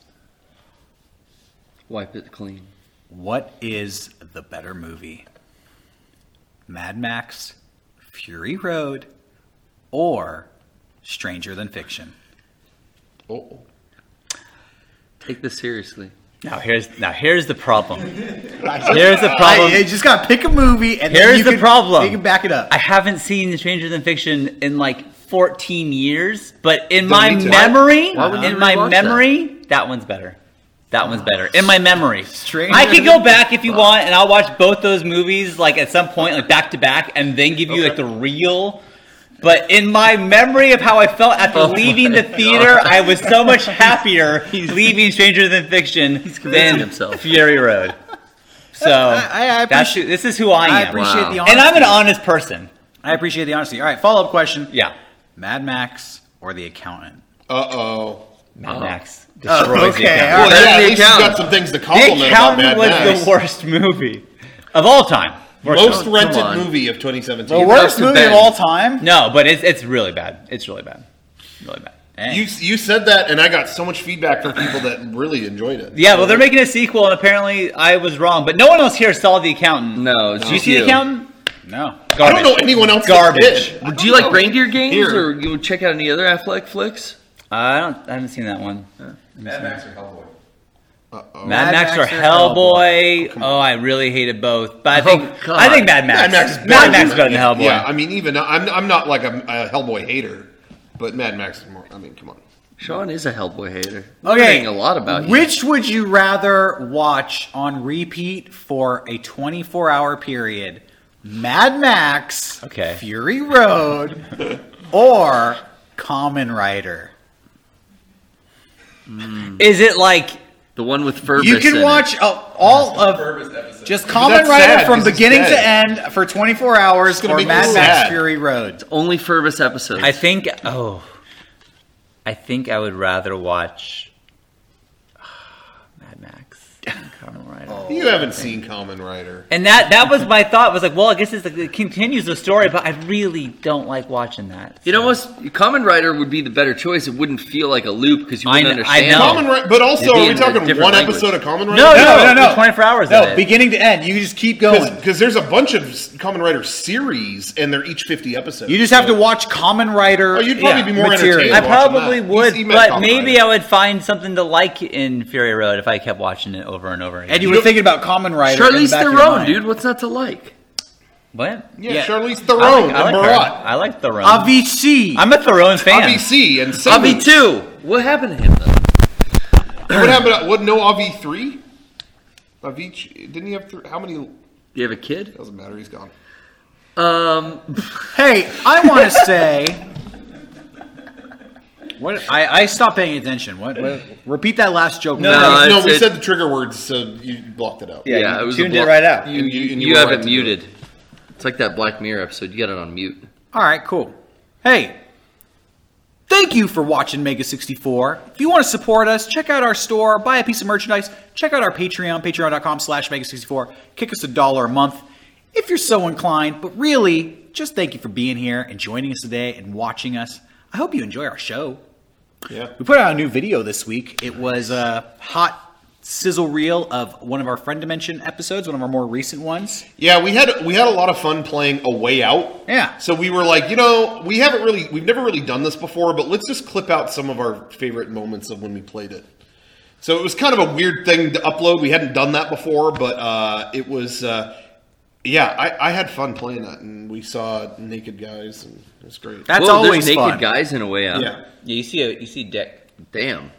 Wipe it clean. What is the better movie? Mad Max, Fury Road, or Stranger Than Fiction? Oh. Take this seriously. now here's now here's the problem. Here's the problem. I, you just got to pick a movie and then Here's you the can, problem. You can back it up. I haven't seen Stranger Than Fiction in like fourteen years, but in Then my me too. memory, Why would you in my rewatch memory, that? one's better. That one's better in my memory. Stranger I could Than- go back if you want, and I'll watch both those movies like at some point, like back to back, and then give you like the real. But in my memory of how I felt after Oh leaving my the theater, I was so much happier leaving Stranger Than Fiction convincing than himself. Fury Road. So I- I that's appreciate- this is who I am. I appreciate Wow. the honesty. And I'm an honest person. I appreciate the honesty. All right, follow up question. Yeah. Mad Max or The Accountant? Uh oh. Mad Oh. Max destroys Oh, okay, the accountant. all Well, right. yeah, The at least you Accountant. got some things to The compliment about Accountant Mad was Max. the worst movie of all time. Worst Most movie. rented on. movie of twenty seventeen. The worst to movie Ben. of all time? No, but it's it's really bad. It's really bad. Really bad. Dang. You you said that, and I got so much feedback from people that really enjoyed it. Yeah, well, they're making a sequel, and apparently I was wrong. But no one else here saw The Accountant. No, it's Did you just see The Accountant? No. Garbage. I don't know anyone else Garbage. that did. Do you like reindeer games, Here. or you would check out any other Affleck flicks? I don't. I haven't seen that one. Mad Max or Hellboy? Uh-oh. Mad, Mad Max, Max or or Hellboy? Oh, I really hated both. But I think Oh, God. I think Mad Max. Mad Max is Mad better Max is than- better than Hellboy. Yeah, I mean, even I'm I'm not like a, a Hellboy hater, but Mad Max is more. I mean, come on. Sean is a Hellboy hater. Okay. Learning a lot about you. Which would you rather watch on repeat for a twenty-four hour period? Mad Max, Okay. Fury Road, or Kamen Rider? Is it like The one with Furbus You can in watch uh, all of First episode. just Kamen That's Rider sad, from 'cause it's beginning to dead. end for twenty-four hours, gonna or make Mad you Max sad. Fury Road. it. Only Furbus episodes. I think. Oh, I think I would rather watch Mad Max than Kamen Rider. You haven't seen Kamen Rider. And that that was my thought. Was like, well, I guess it's like, it continues the story, but I really don't like watching that. You know what's Kamen Rider would be the better choice. It wouldn't feel like a loop because you I wouldn't kn- I understand. know. it. Kamen Rider, but also, It'd be are we in a talking different one language. episode of Kamen Rider? No, No, no, no. the twenty-four hours No, of it. beginning to end. You just keep going. Because there's a bunch of Kamen Rider series, and they're each fifty episodes. You just have to watch Kamen Rider. Oh, you'd probably yeah, be more material. entertained. I watching probably that. would, You see Mad but Kamen maybe Rider. I would find something to like in Fury Road if I kept watching it over and over again. And you You were don't- thinking about Kamen Rider. in the Charlize back of your Theron, mind. dude. What's not to like? what? Yeah, Yeah. Charlize I Theron like, I like and her. Barat. I like Theron. Avicii. I'm a Theron fan. Avi C and Avi Samu. two. What happened to him though? What happened? What? No Avi three? Avicii didn't he have three? How many? Do you have a kid? Doesn't matter. He's gone. Um, Hey, I want to say. What? I, I stopped paying attention. What, what? Repeat that last joke. No, No, no, it's- we it- said the trigger words, so you blocked it out. Yeah, yeah, you it was tuned a it blo- right out. You, And you- you, and you you were have right it to do it. muted. It's like that Black Mirror episode. You got it on mute. All right, cool. Hey, thank you for watching Mega sixty-four. If you want to support us, check out our store, buy a piece of merchandise, check out our Patreon, patreon.com slash Mega64. Kick us a dollar a month if you're so inclined. But really, just thank you for being here and joining us today and watching us. I hope you enjoy our show. Yeah. We put out a new video this week. It was a hot sizzle reel of one of our Friend Dimension episodes, one of our more recent ones. Yeah, we had we had a lot of fun playing A Way Out. Yeah. So we were like, you know, we haven't really, we've never really done this before, but let's just clip out some of our favorite moments of when we played it. So it was kind of a weird thing to upload. We hadn't done that before, but uh, it was, uh, yeah, I, I had fun playing that, and we saw naked guys, and it was great. That's Whoa, always there's naked fun. guys in a way out. Yeah. Yeah, you see a you see Dick. Damn.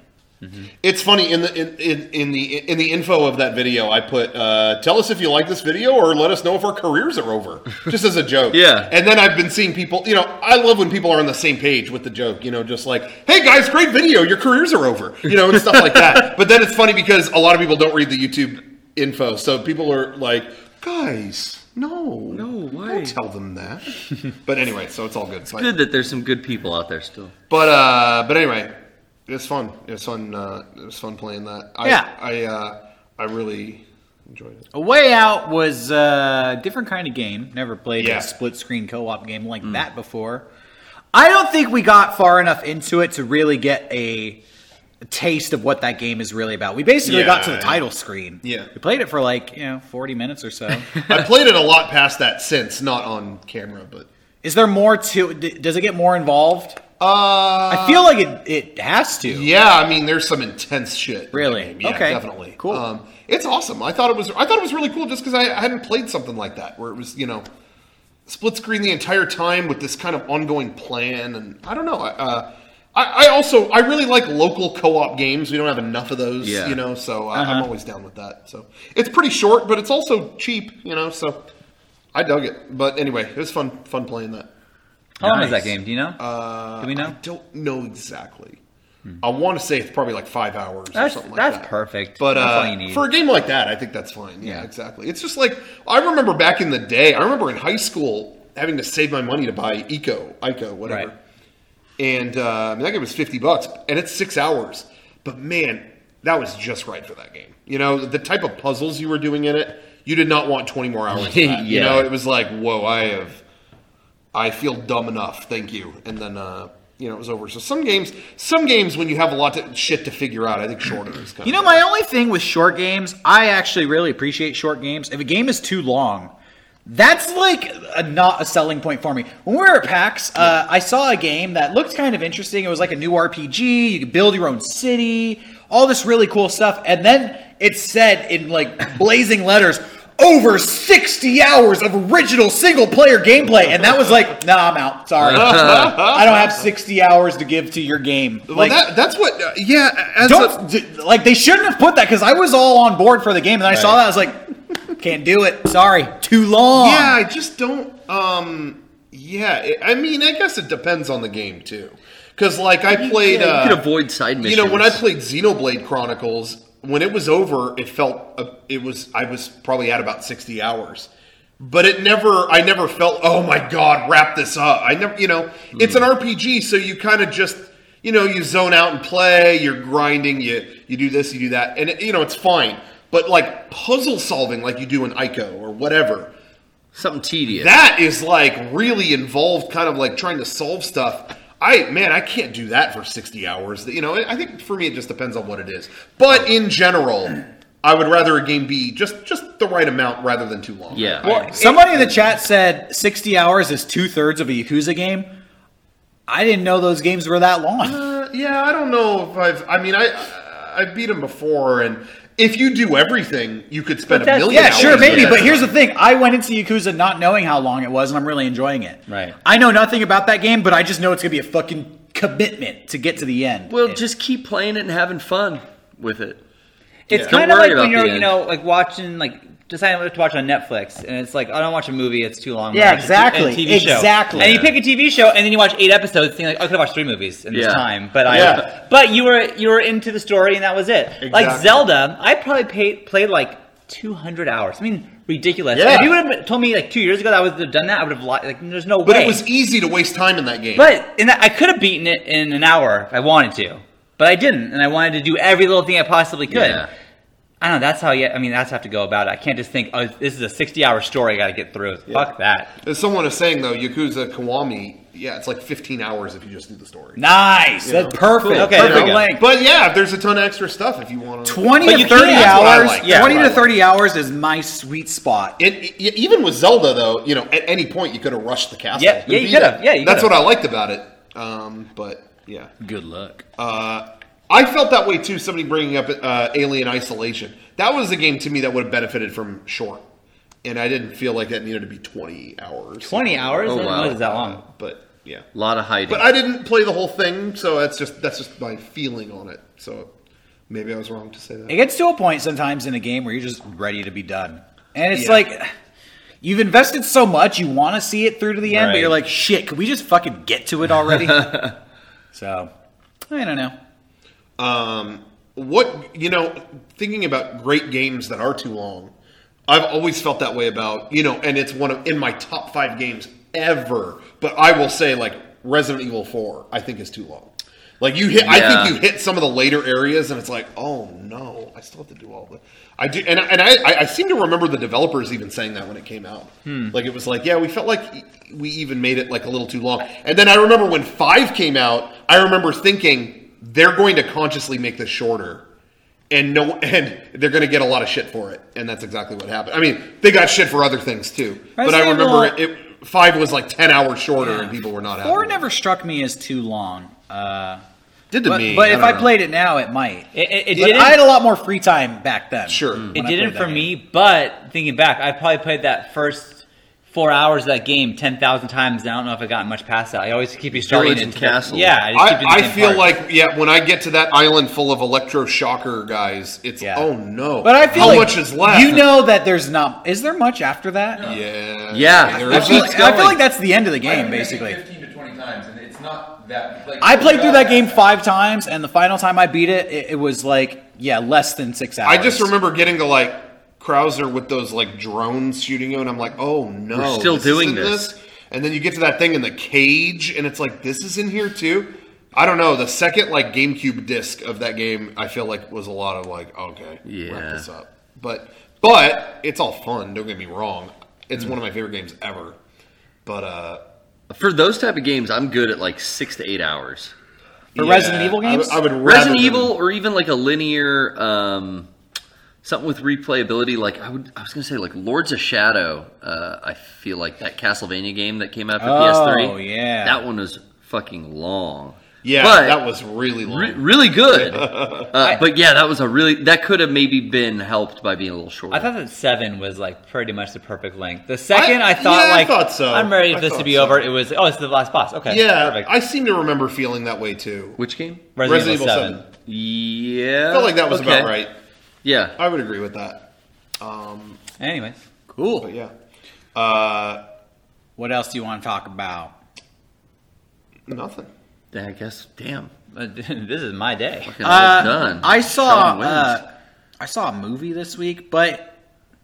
It's funny in the in, in, in the in the info of that video. I put, uh, "Tell us if you like this video, or let us know if our careers are over," just as a joke. Yeah. And then I've been seeing people. You know, I love when people are on the same page with the joke. You know, just like, "Hey guys, great video. Your careers are over." You know, and stuff like that. But then it's funny because a lot of people don't read the YouTube info, so people are like, "Guys, no, No, why? Don't tell them that." But anyway, so it's all good. It's Good that there's some good people out there still. But uh, but anyway. It was fun. It was fun. Uh, it was fun playing that. I, Yeah. I uh, I really enjoyed it. A Way Out was a different kind of game. Never played Yeah. a split-screen co-op game like that before. I don't think we got far enough into it to really get a, a taste of what that game is really about. We basically Yeah. got to the title screen. Yeah. We played it for like, you know, forty minutes or so. I played it a lot past that since, not on camera, but Is there more to d- does it get more involved? uh, I feel like it, it has to. yeah. I mean, there's some intense shit. in the Really? game. Yeah, Okay. definitely. Cool. Um, it's awesome. I thought it was. I thought it was really cool just because I, I hadn't played something like that where it was, you know, split screen the entire time with this kind of ongoing plan, and I don't know. I, uh, I, I also I really like local co-op games. We don't have enough of those, Yeah. you know. So uh, Uh-huh. I'm always down with that. So it's pretty short, but it's also cheap, you know. So I dug it. But anyway, it was fun. Fun playing that. How long is Nice. that game? Do you know? Uh, Do we know? I don't know exactly. I want to say it's probably like five hours or That's something like that's that. perfect. But that's uh, all you need. for a game like that, I think that's fine. Yeah, Yeah. exactly. It's just like I remember back in the day. I remember in high school having to save my money to buy Eco, Ico, whatever. Right. And uh, I mean, that game was fifty bucks, and it's six hours. But man, that was just right for that game. You know, the type of puzzles you were doing in it, you did not want twenty more hours. Of that. You Yeah. know, it was like, whoa, I have. I feel dumb enough, thank you. And then, uh, you know, it was over. So some games, some games when you have a lot of shit to figure out, I think shorter is kind You of. know, my only thing with short games, I actually really appreciate short games. If a game is too long, that's like a, not a selling point for me. When we were at PAX, uh, I saw a game that looked kind of interesting. It was like a new R P G. You could build your own city, all this really cool stuff. And then it said in like blazing letters, over sixty hours of original single-player gameplay. And that was like, nah, I'm out. Sorry. I don't have sixty hours to give to your game. Well, Like, that, that's what. Uh, yeah, as don't, a, d- like, they shouldn't have put that, because I was all on board for the game, and then I saw Right. that, I was like, can't do it. Sorry. Too long. yeah, I just don't. Um, yeah, it, I mean, I guess it depends on the game too. Because like I played, Yeah, you could uh, avoid side missions. you know, when I played Xenoblade Chronicles, when it was over, it felt uh, it was I was probably at about sixty hours. But it never, I never felt, oh my god, wrap this up. I never, you know, it's an R P G, so you kind of just, you know, you zone out and play. You're grinding. You you do this, you do that, and it, you know, it's fine. But like puzzle solving, like you do in Ico or whatever, something tedious. that is like really involved, kind of like trying to solve stuff. I man, I can't do that for sixty hours. You know, I think for me it just depends on what it is. But in general, I would rather a game be just just the right amount rather than too long. Yeah. I- Well, Somebody in the chat said sixty hours is two-thirds of a Yakuza game. I didn't know those games were that long. Uh, yeah, I don't know if I've. I mean, I I beat them before, and if you do everything, you could spend a that's- million. Yeah, hours sure, in maybe. it. But here's the thing. I went into Yakuza not knowing how long it was, and I'm really enjoying it. Right. I know nothing about that game, but I just know it's going to be a fucking commitment to get to the end. Well, It- just keep playing it and having fun with it. It's Yeah. kind Don't of worry like about when you're, the you end. know, like watching, like deciding what to watch on Netflix, and it's like, I don't watch a movie; it's too long. Yeah, I'll watch a t- a exactly, T V show. exactly. And you pick a T V show, and then you watch eight episodes, thinking like, I could have watched three movies in this Yeah. time, but I. Yeah. But you were you were into the story, and that was it. Like Exactly. Zelda, I probably paid, played like two hundred hours. I mean, ridiculous. Yeah. If you would have told me like two years ago that I would have done that, I would have li- like. There's no But way. it was easy to waste time in that game. But in that, I could have beaten it in an hour if I wanted to, but I didn't, and I wanted to do every little thing I possibly could. Yeah. I don't know. That's how. You, I mean, that's how I have to go about it. I can't just think, oh, this is a sixty-hour story I got to get through. Fuck that. as someone is saying though, Yakuza Kiwami, yeah, it's like fifteen hours if you just do the story. nice. You know, That's perfect. cool. Okay, perfect there we go. length. But yeah, there's a ton of extra stuff if you want to. twenty But to you thirty can't- that's what I hours. like. Yeah. twenty That's to what I thirty hours is my sweet spot. It, it, even with Zelda, though, you know, at any point you could have rushed the castle. Yeah, and yeah, you beat could've. it. Yeah, you That's could've. what I liked about it. Um, but yeah, Good luck. uh, I felt that way too. Somebody bringing up uh, Alien Isolation. That was a game to me that would have benefited from short, and I didn't feel like that needed to be twenty hours. Twenty hours? Oh, I didn't wow. know it was that long. But yeah, A lot of hiding. but I didn't play the whole thing, so that's just that's just my feeling on it. So Maybe I was wrong to say that. It gets to a point sometimes in a game where you're just ready to be done. And it's Yeah. like, you've invested so much, you want to see it through to the end, but Right. you're like, shit, could we just fucking get to it already? So, I don't know. Um, what you know, thinking about great games that are too long, I've always felt that way about you know, and it's one of in my top five games ever. But I will say, like Resident Evil four, I think is too long. Like you hit, I Yeah. think you hit some of the later areas, and it's like, oh no, I still have to do all the. I do, and and I, I seem to remember the developers even saying that when it came out. Hmm. Like it was like, yeah, we felt like we even made it like a little too long. And then I remember when five came out, I remember thinking they're going to consciously make this shorter, and no, and they're going to get a lot of shit for it, and that's exactly what happened. I mean, they got shit for other things too, but I Resident remember Evil- it, it. Five was like ten hours shorter, and people were not happy. Four with it. never struck me as too long. Uh, did to but, me, but if don't I know. played it now, it might. It, it, it But didn't. I had a lot more free time back then. Sure. when It I didn't played for that me, game. but thinking back, I probably played that first four hours of that game ten thousand times. And I don't know if I got much past that. I always keep you starting Village it and to the- Castle. Yeah, I, just keep you in I, the I same feel part. like yeah, when I get to that island full of electroshocker guys, it's Yeah. oh no. But I feel how like much is left? You know that there's not. Is there much after that? yeah, Yeah. There I is feel, a- like, I feel like that's the end of the I've game, been basically. fifteen to twenty times, and it's not that. Like, I played through that game five times, and the final time I beat it, it, it was like, yeah, less than six hours. I just remember getting to like Krauser with those like drones shooting you, and I'm like, oh no, We're still this doing isn't this. And then you get to that thing in the cage, and it's like, this is in here too. I don't know. The second like GameCube disc of that game, I feel like was a lot of like, okay, Yeah. wrap this up. But but it's all fun. Don't get me wrong. It's one of my favorite games ever. But uh, For those type of games, I'm good at like six to eight hours. For yeah, Resident Evil games? I, would- I would rather Resident than- Evil, or even like a linear, um, something with replayability. Like I would, I was gonna say like Lords of Shadow. Uh, I feel like that Castlevania game that came out for P S three. Oh, yeah. that one was fucking long. Yeah, But- that was really long. Re- really good. uh, but yeah, that was a really that could have maybe been helped by being a little shorter. I thought that seven was like pretty much the perfect length. The second, I, I- thought yeah, I like thought so. I'm ready for I this to thought be so. over. It was oh, it's the last boss. Okay, yeah, perfect. I seem to remember feeling that way too. Which game? Resident, Evil seven. Yeah, I felt like that was okay. about right. Yeah, I would agree with that. Um, Anyways, Cool. but yeah, uh, What else do you want to talk about? nothing. I guess. Damn, this is my day. fucking almost done. I saw Sean wins. uh, I saw a movie this week, but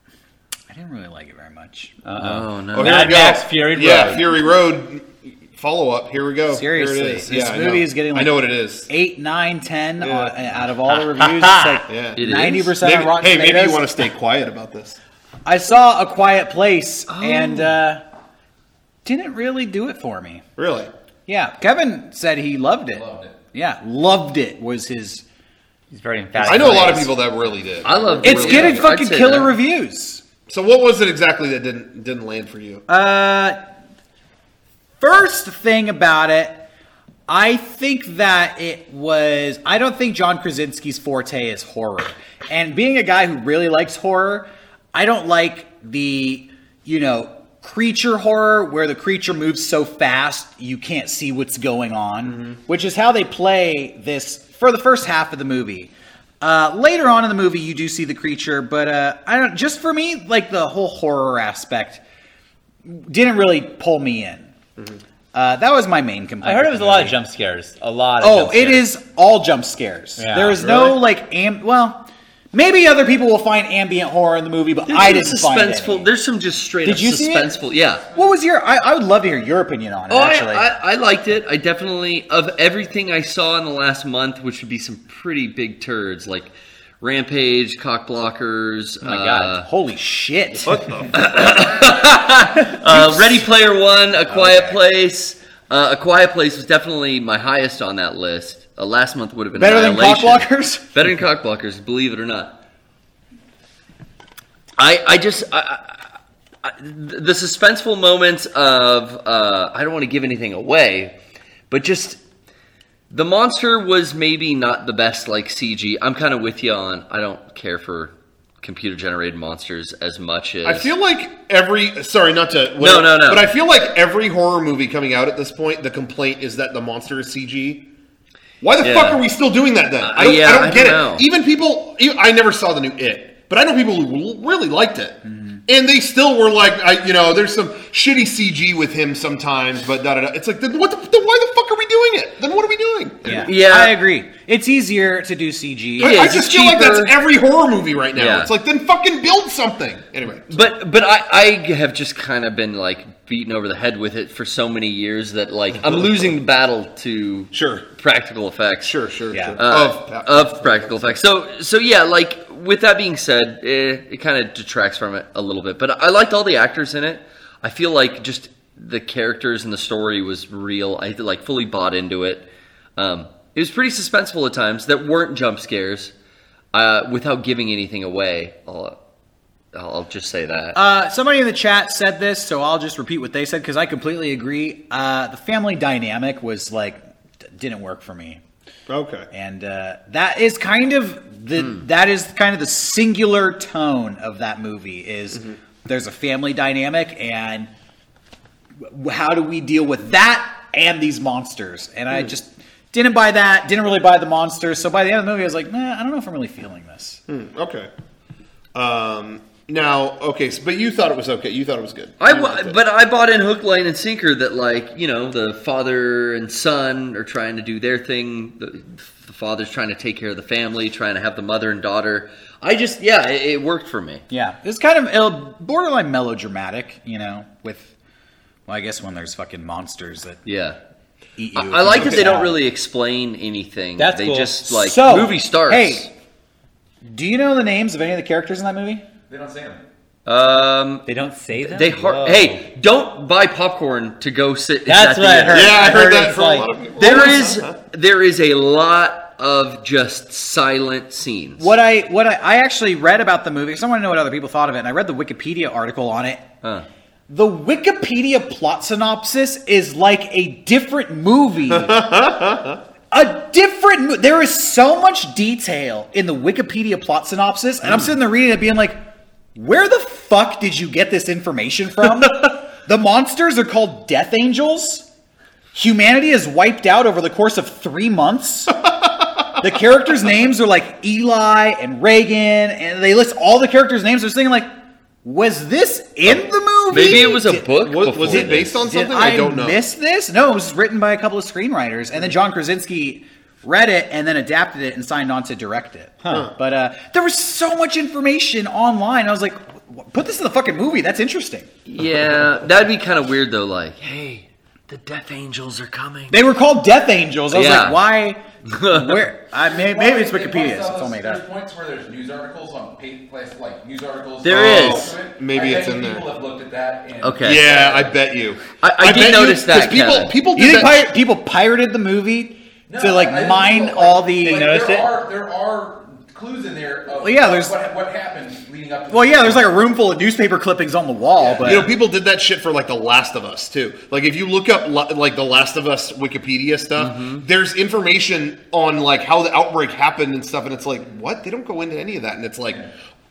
I didn't really like it very much. oh no, Oh, here Mad we go. Max Fury Road. Yeah, Fury Road. Follow up. Here we go. Seriously, Here it is. this yeah, I movie know. is getting I like know what it is. Eight, nine, ten Yeah. uh, out of all the reviews. It's like Yeah. It is? ninety percent Maybe, on Rotten hey, Tomatoes. maybe you want to stay quiet about this. I saw A Quiet Place, Oh. and uh, didn't really do it for me. Really? Yeah, Kevin said he loved it. Loved it. Yeah, loved it was his. He's very emphatic. I know a lot of Nice. people that really did. I love. It's really getting I'd fucking say killer that. reviews. So what was it exactly that didn't didn't land for you? Uh, first thing about it, I think that it was. I don't think John Krasinski's forte is horror. And being a guy who really likes horror, I don't like the, you know, creature horror where the creature moves so fast you can't see what's going on, which is how they play this for the first half of the movie. Uh, later on in the movie, you do see the creature, but uh, I don't. Just for me, like the whole horror aspect didn't really pull me in. Uh, that was my main complaint. I heard it with was the a lot of movie. jump scares. A lot. Of Oh, jump it scares. is all jump scares. Yeah, there is no really? like am. Well, maybe other people will find ambient horror in the movie, but There's I some didn't find suspenseful. any. There's some just straight Did up you see it? suspenseful. Yeah. What was your? I, I would love to hear your opinion on it. Oh, I, actually, I, I liked it. I definitely, of everything I saw in the last month, which would be some pretty big turds, like Rampage, Cock Blockers, Oh my uh, God. holy shit! uh, Ready Player One, A Quiet Okay. Place. Uh, A Quiet Place was definitely my highest on that list. Uh, last month would have been Better than Cock Annihilation. Blockers. Better than Cock Blockers, believe it or not. I I just I, I, I, the suspenseful moments of uh, I don't want to give anything away, but just the monster was maybe not the best like C G. I'm kind of with you on. I don't care for computer generated monsters as much as I feel like every sorry not to No, no, no. but I feel like every horror movie coming out at this point, the complaint is that the monster is C G. Why the Yeah. fuck are we still doing that then? I don't, yeah, I don't I get don't it. know. Even people, even, I never saw the new It, but I know people who really liked it. Mm-hmm. And they still were like, I, you know, there's some shitty C G with him sometimes, but da da da. It's like, then what the, then why the fuck are we doing it? Then what are we doing? Yeah. Yeah. I agree. It's easier to do C G. I, Yeah, I it's just feel like cheaper. that's every horror movie right now. Yeah. It's like, then fucking build something. Anyway. But but I, I have just kind of been like beaten over the head with it for so many years that like I'm losing the battle to Sure. practical effects. Sure, sure, Yeah. sure. Uh, of, of practical effects. So so yeah, like with that being said, eh, it kind of detracts from it a little bit. But I liked all the actors in it. I feel like just the characters and the story was real. I like fully bought into it. Um, it was pretty suspenseful at times that weren't jump scares, uh, without giving anything away. I'll, I'll just say that. Uh, somebody in the chat said this, so I'll just repeat what they said because I completely agree. Uh, the family dynamic was like d- didn't work for me, Okay. and uh, that is kind of the that is kind of the singular tone of that movie. Is there's a family dynamic, and w- how do we deal with that and these monsters? And I just didn't buy that. Didn't really buy the monsters. So by the end of the movie, I was like, nah, I don't know if I'm really feeling this. Okay. Um, now, okay, so, but you thought it was okay. You thought it was good. I You liked w- it. but I bought in hook, line, and sinker that like you know the father and son are trying to do their thing. The, the father's trying to take care of the family, trying to have the mother and daughter. I just yeah, it, it worked for me. Yeah, it's kind of uh, borderline melodramatic, you know, with, well, I guess when there's fucking monsters that Yeah, eat you. I, I like that they don't Yeah. really explain anything. That's they cool. just like So, movie starts. Hey, do you know the names of any of the characters in that movie? They don't say them. Um, They don't say that. they har- Whoa. hey, don't buy popcorn to go sit. That's at the what I end. heard. Yeah, I heard that it's from a like- lot of people. There is there is a lot of just silent scenes. What I what I, I actually read about the movie, because I want to know what other people thought of it, and I read the Wikipedia article on it. Huh. The Wikipedia plot synopsis is like a different movie. A different mo- There is so much detail in the Wikipedia plot synopsis, and I'm sitting there reading it being like, where the fuck did you get this information from? The monsters are called Death Angels. Humanity is wiped out over the course of three months. The characters' names are like Eli and Reagan, and they list all the characters' names. I was thinking, like, was this in the movie? Maybe it was a Did- book. Was, was before it based on Did something? I, I don't know. miss this? No, it was written by a couple of screenwriters, and then John Krasinski read it and then adapted it and signed on to direct it. Huh. But uh, there was so much information online. I was like, "W- put this in the fucking movie. That's interesting. Yeah, that'd be kind of weird though. Like, hey, the Death Angels are coming. They were called Death Angels. I was Yeah. like, why? Where? I, maybe, maybe it's They Wikipedia. post So out it's all those- made There's up. points where there's news articles on pa- place like news articles. There on is. it. Maybe I it's bet in you there. People have looked at that. And Okay. Yeah, I bet you. I- I did bet notice you, that, 'cause people, Kevin. people You did think that. pi- people pirated the movie No, to like I think mine people, like- all the? like, notice there it? Are, there are clues in there. Of Well, yeah, there's- what, what happened leading up to. Well, yeah, there's like a room full of newspaper clippings on the wall, but You know, people did that shit for like The Last of Us too. Like if you look up lo- like The Last of Us Wikipedia stuff, Mm-hmm. there's information on like how the outbreak happened and stuff, and it's like, what? They don't go into any of that, and it's like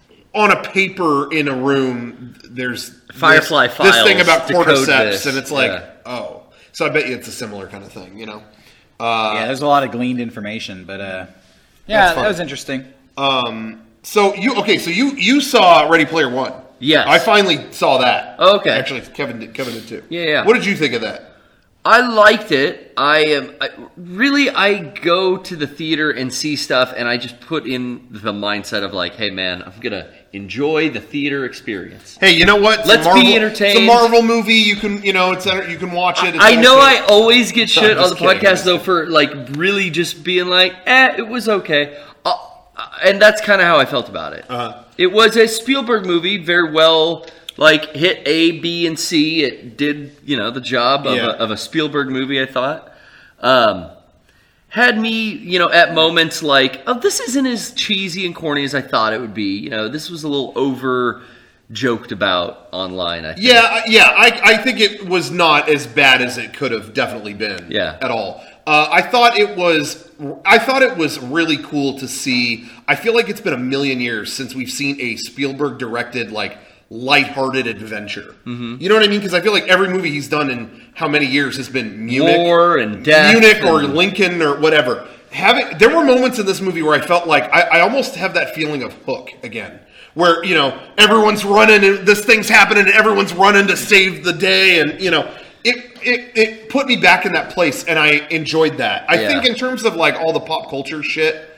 on a paper in a room. There's Firefly this, this thing files about decode cordyceps, this. and it's like, Yeah. oh, so I bet you it's a similar kind of thing, you know. Uh, yeah, there's a lot of gleaned information. But uh, yeah, That's that fun. was interesting. Um, so you okay? So you you saw Ready Player One? Yes. I finally saw that. Okay. Actually, Kevin did, Kevin did too. Yeah, yeah. What did you think of that? I liked it. I am I, really. I go to the theater and see stuff, and I just put in the mindset of like, "Hey, man, I'm gonna enjoy the theater experience." Hey, you know what? It's Let's a be Marvel, entertained. It's a Marvel movie. You can, you know, it's enter- you can watch it. It's I know I entertaining. always get shit I'm on the just kidding. podcast though for like really just being like, "Eh, it was okay," uh, and that's kind of how I felt about it. Uh-huh. It was a Spielberg movie, very well. Like hit A, B, and C. It did, you know, the job of, Yeah. a, of a Spielberg movie. I thought um, had me, you know, at moments like, oh, this isn't as cheesy and corny as I thought it would be. You know, this was a little over joked about online. I think. Yeah, I- yeah. I, I think it was not as bad as it could have definitely been. Yeah. At all. Uh, I thought it was. I thought it was really cool to see. I feel like it's been a million years since we've seen a Spielberg directed like lighthearted adventure. Mm-hmm. You know what I mean? Because I feel like every movie he's done in how many years has been Munich, War and death Munich or and- Lincoln or whatever. having there were moments in this movie where I felt like I, I almost have that feeling of Hook again, where you know everyone's running and this thing's happening and everyone's running to save the day, and you know it it, it put me back in that place, and I enjoyed that. I Yeah. think in terms of like all the pop culture shit,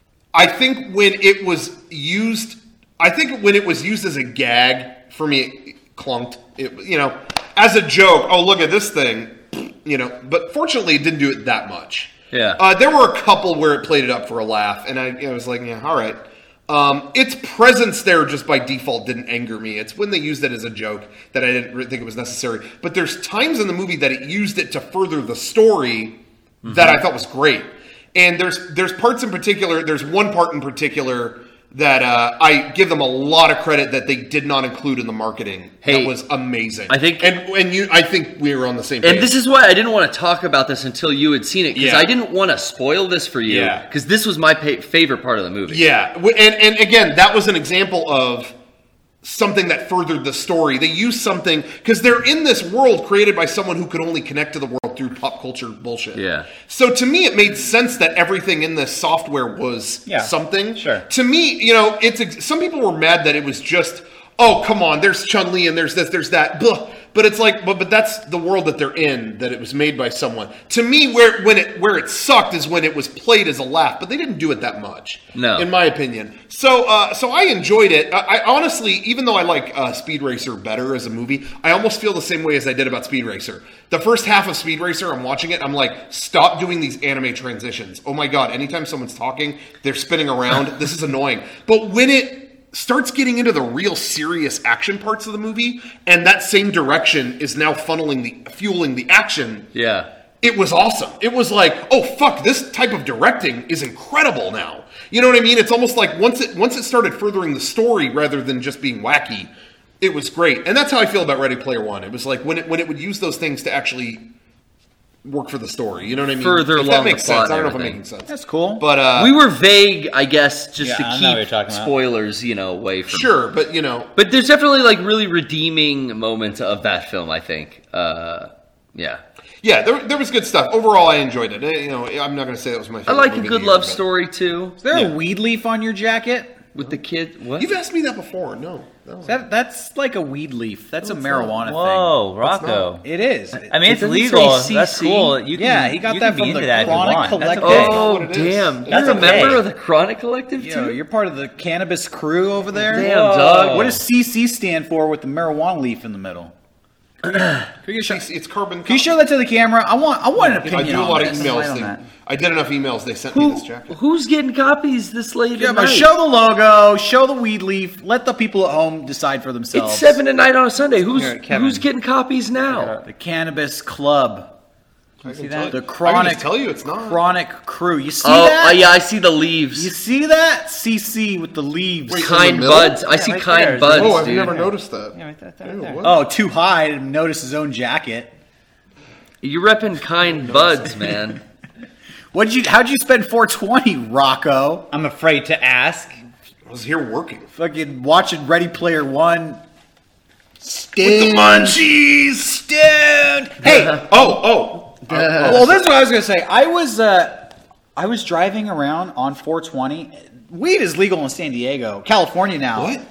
I think when it was used, I think when it was used as a gag for me, it clunked. It, you know, as a joke. Oh, look at this thing. You know, but fortunately, it didn't do it that much. Yeah. Uh, there were a couple where it played it up for a laugh, and I, you know, I was like, yeah, all right. Um, its presence there just by default didn't anger me. It's when they used it as a joke that I didn't really think it was necessary. But there's times in the movie that it used it to further the story Mm-hmm. that I thought was great. And there's there's parts in particular, there's one part in particular that uh, I give them a lot of credit that they did not include in the marketing. Hey, that was amazing. I think- and and you, I think we were on the same page. And this is why I didn't want to talk about this until you had seen it, because Yeah. I didn't want to spoil this for you, Yeah. because this was my pa- favorite part of the movie. Yeah, w- and and again, that was an example of something that furthered the story. They used something because they're in this world created by someone who could only connect to the world through pop culture bullshit. Yeah. So to me, it made sense that everything in this software was Yeah, something. sure. To me, you know, it's ex- some people were mad that it was just, oh, come on, there's Chun-Li and there's this, there's that. Blah. But it's like, but but that's the world that they're in. That it was made by someone. To me, where when it where it sucked is when it was played as a laugh. But they didn't do it that much. No. in my opinion. So uh, so I enjoyed it. I, I honestly, even though I like uh, Speed Racer better as a movie, I almost feel the same way as I did about Speed Racer. The first half of Speed Racer, I'm watching it, I'm like, stop doing these anime transitions. Oh my god! Anytime someone's talking, they're spinning around. This is annoying. But when it starts getting into the real serious action parts of the movie, and that same direction is now funneling the fueling the action. Yeah. It was awesome. It was like, oh fuck, this type of directing is incredible now. You know what I mean? It's almost like once it once it started furthering the story rather than just being wacky, it was great. And that's how I feel about Ready Player One. It was like when it when it would use those things to actually work for the story. You know what I mean? Further if along that makes the plot sense. I don't know if and I'm everything. making sense. That's cool. But uh, we were vague, I guess, just Yeah, to I know what you're keep talking about. spoilers, you know, away from. sure, but you know, But there's definitely like really redeeming moments of that film, I think. Uh, yeah. yeah, there, there was good stuff. Overall, I enjoyed it. Eh, You know, I'm not going to say that was my I favorite. like a movie of good the year, love but- story too. Is there Yeah. a weed leaf on your jacket? With the kid. What? You've asked me that before. No, no. That that's like a weed leaf. That's a marijuana Whoa, Rocco. thing. It is. I mean, it's doesn't legal. say That's C C. cool. You can, Yeah, he got you that can be from into the that if you Chronic want. That's Collective. okay. Oh, what it is. damn. That's You're a okay. member of the Chronic Collective You too? know, you're part of the cannabis crew over there. Damn, dog. What does C C stand for with the marijuana leaf in the middle? Can you show, It's, it's carbon. can you show that to the camera? I want I want an I opinion do a on lot of this. emails. on They, that. I did enough emails. They sent me Who, this jacket. who's getting copies this late Yeah, at but night? show the logo, show the weed leaf. Let the people at home decide for themselves. It's seven at night on a Sunday. Who's Here, Kevin. who's getting copies now? The Cannabis Club, I can see tell that? you- the I can Chronic just tell you it's not. Chronic Crew. You see Oh, that? uh, yeah, I see the leaves. You see that? C C with the leaves. Wait, kind in the middle? buds. I see right kind there. buds, Oh, I've dude. never noticed that. Yeah, right there, right Ew, there. what? Oh, too high to notice his own jacket. You're repping kind buds, man. What did you? How'd you spend four twenty, Rocco? I'm afraid to ask. I was here working. Fucking watching Ready Player One. With the Stoned. munchies. Stoned. Hey, Oh, oh. well, this is what I was gonna say. I was, uh, I was driving around on four twenty. Weed is legal in San Diego, California now. What?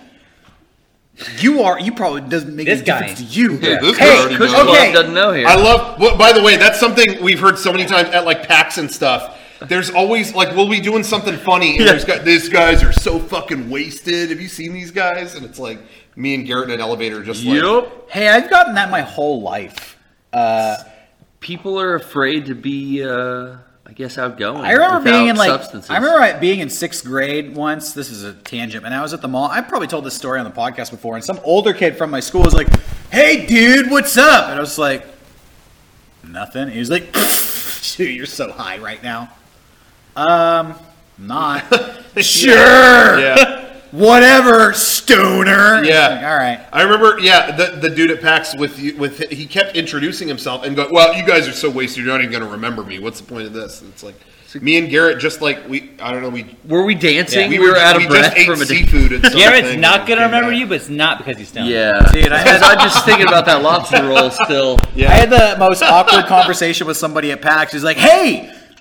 You are. You probably doesn't make This a guy. difference to you. Yeah, this guy hey, already Kush knows. Club okay. doesn't know here. I love. Well, by the way, that's something we've heard so many times at like PAX and stuff. There's always like we'll be doing something funny, and there's got these guys are so fucking wasted. Have you seen these guys? And it's like me and Garrett in an elevator, just like Yup. Hey, I've gotten that my whole life. Uh, People are afraid to be, uh, I guess, outgoing. I remember without being in like substances. I remember I- being in sixth grade once. This is a tangent, and I was at the mall. I probably told this story on the podcast before, and some older kid from my school was like, "Hey, dude, what's up?" And I was like, "Nothing." He was like, "Dude, you're so high right now." Um, not sure. yeah. Whatever, stoner. Yeah. Like, all right. I remember, yeah, the the dude at PAX with you, with he kept introducing himself and go, "Well, you guys are so wasted, you're not even going to remember me. What's the point of this?" And it's like me and Garrett, just like we, I don't know, we Were we dancing? we, we, were, out of we breath just ate from a seafood. At some Garrett's thing not and gonna came remember back. you, but it's not because he's stoned. Yeah, Dude, I had- I'm just thinking about that lobster roll still. Yeah. I had the most awkward conversation with somebody at PAX. He's like, "Hey,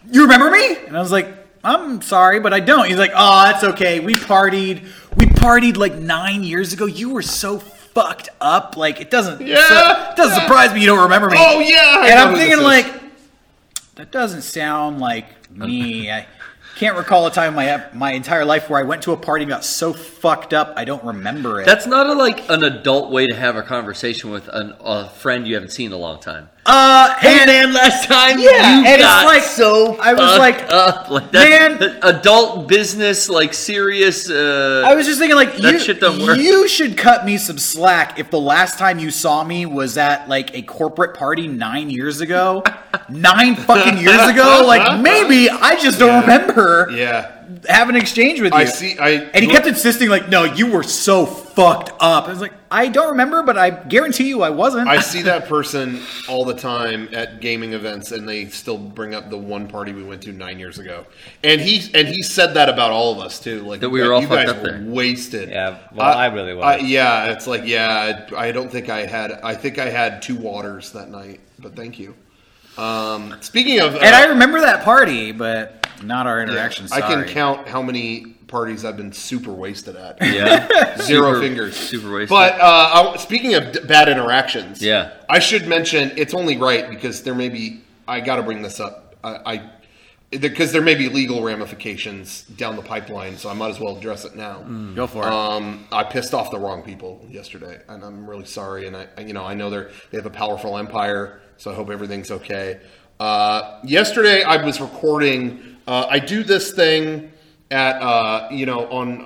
you remember me? And I was like, I'm sorry, but I don't. He's like, oh, that's okay. We partied. We partied like nine years ago. You were so fucked up. Like, it doesn't, Yeah, su- it doesn't yeah. surprise me you don't remember me. Oh, yeah. I And know I'm who thinking this is. like, that doesn't sound like me. I can't recall a time in my my entire life where I went to a party and got so fucked up I don't remember it. That's not a, like an adult way to have a conversation with an, a friend you haven't seen in a long time. uh, Hey and, man, last time Yeah, you and it's got like- so I was fucked like, up. Like that, man- that adult business, like serious. Uh, I was just thinking, like, That you, shit don't work. you should cut me some slack if the last time you saw me was at, like, a corporate party nine years ago. nine fucking years ago? Like, maybe I just don't remember Yeah. having an exchange with you. I see. I And he kept insisting, like, no, you were so fucked up. I was like, I don't remember, but I guarantee you I wasn't. I see that person all the time at gaming events, and they still bring up the one party we went to nine years ago. And he and he said that about all of us too. Like That we were all you fucked guys up were there. wasted. Yeah, well, I really was. I, yeah, it's like yeah. I don't think I had. I think I had two waters that night. But thank you. Um, speaking of, uh, and I remember that party, but not our interaction. I can sorry. count how many parties I've been super wasted at. yeah, Zero Super- fingers. super wasted. But uh, I, speaking of d- bad interactions, Yeah. I should mention it's only right because there may be. I got to bring this up. I, I because there may be legal ramifications down the pipeline, so I might as well address it now. Go for it. Um, I pissed off the wrong people yesterday, and I'm really sorry. And I, you know, I know they're they have a powerful empire, so I hope everything's okay. Uh, yesterday, I was recording. Uh, I do this thing at uh, you know on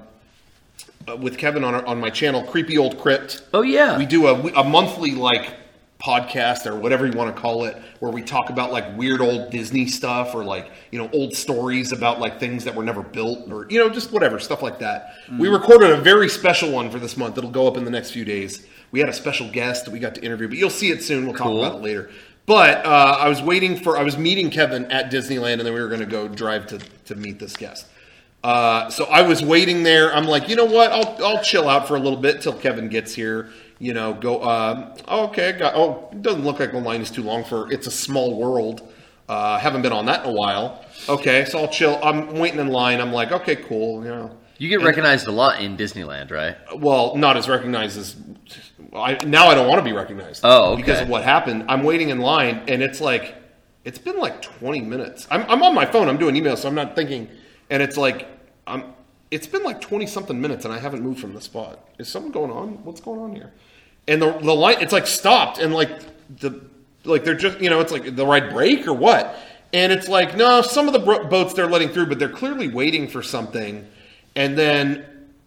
uh, with Kevin on our, on my channel, Creepy Old Crypt. oh yeah, We do a, a monthly like podcast or whatever you want to call it, where we talk about like weird old Disney stuff or like you know old stories about like things that were never built or you know just whatever stuff like that. We recorded a very special one for this month. It'll go up in the next few days. We had a special guest that we got to interview, but you'll see it soon. We'll Cool. talk about it later. But uh, I was waiting for I was meeting Kevin at Disneyland, and then we were going to go drive to to meet this guest. Uh, so I was waiting there. I'm like, you know what? I'll I'll chill out for a little bit till Kevin gets here. You know, go. Um, oh, okay, I got. Oh, it doesn't look like the line is too long for. It's a Small World. Uh, haven't been on that in a while. Okay, so I'll chill. I'm waiting in line. I'm like, okay, cool. You know, you get and- recognized a lot in Disneyland, right? well, not as recognized as. I, now I don't want to be recognized. Oh, okay. Because of what happened. I'm waiting in line, and it's like, it's been like twenty minutes. I'm, I'm on my phone. I'm doing emails, so I'm not thinking. And it's like, I'm. It's been like twenty something minutes, and I haven't moved from the spot. Is something going on? What's going on here? And the the line, it's like stopped, and like the like they're just you know, it's like the right break or what? And it's like no, some of the bro- boats they're letting through, but they're clearly waiting for something, and then.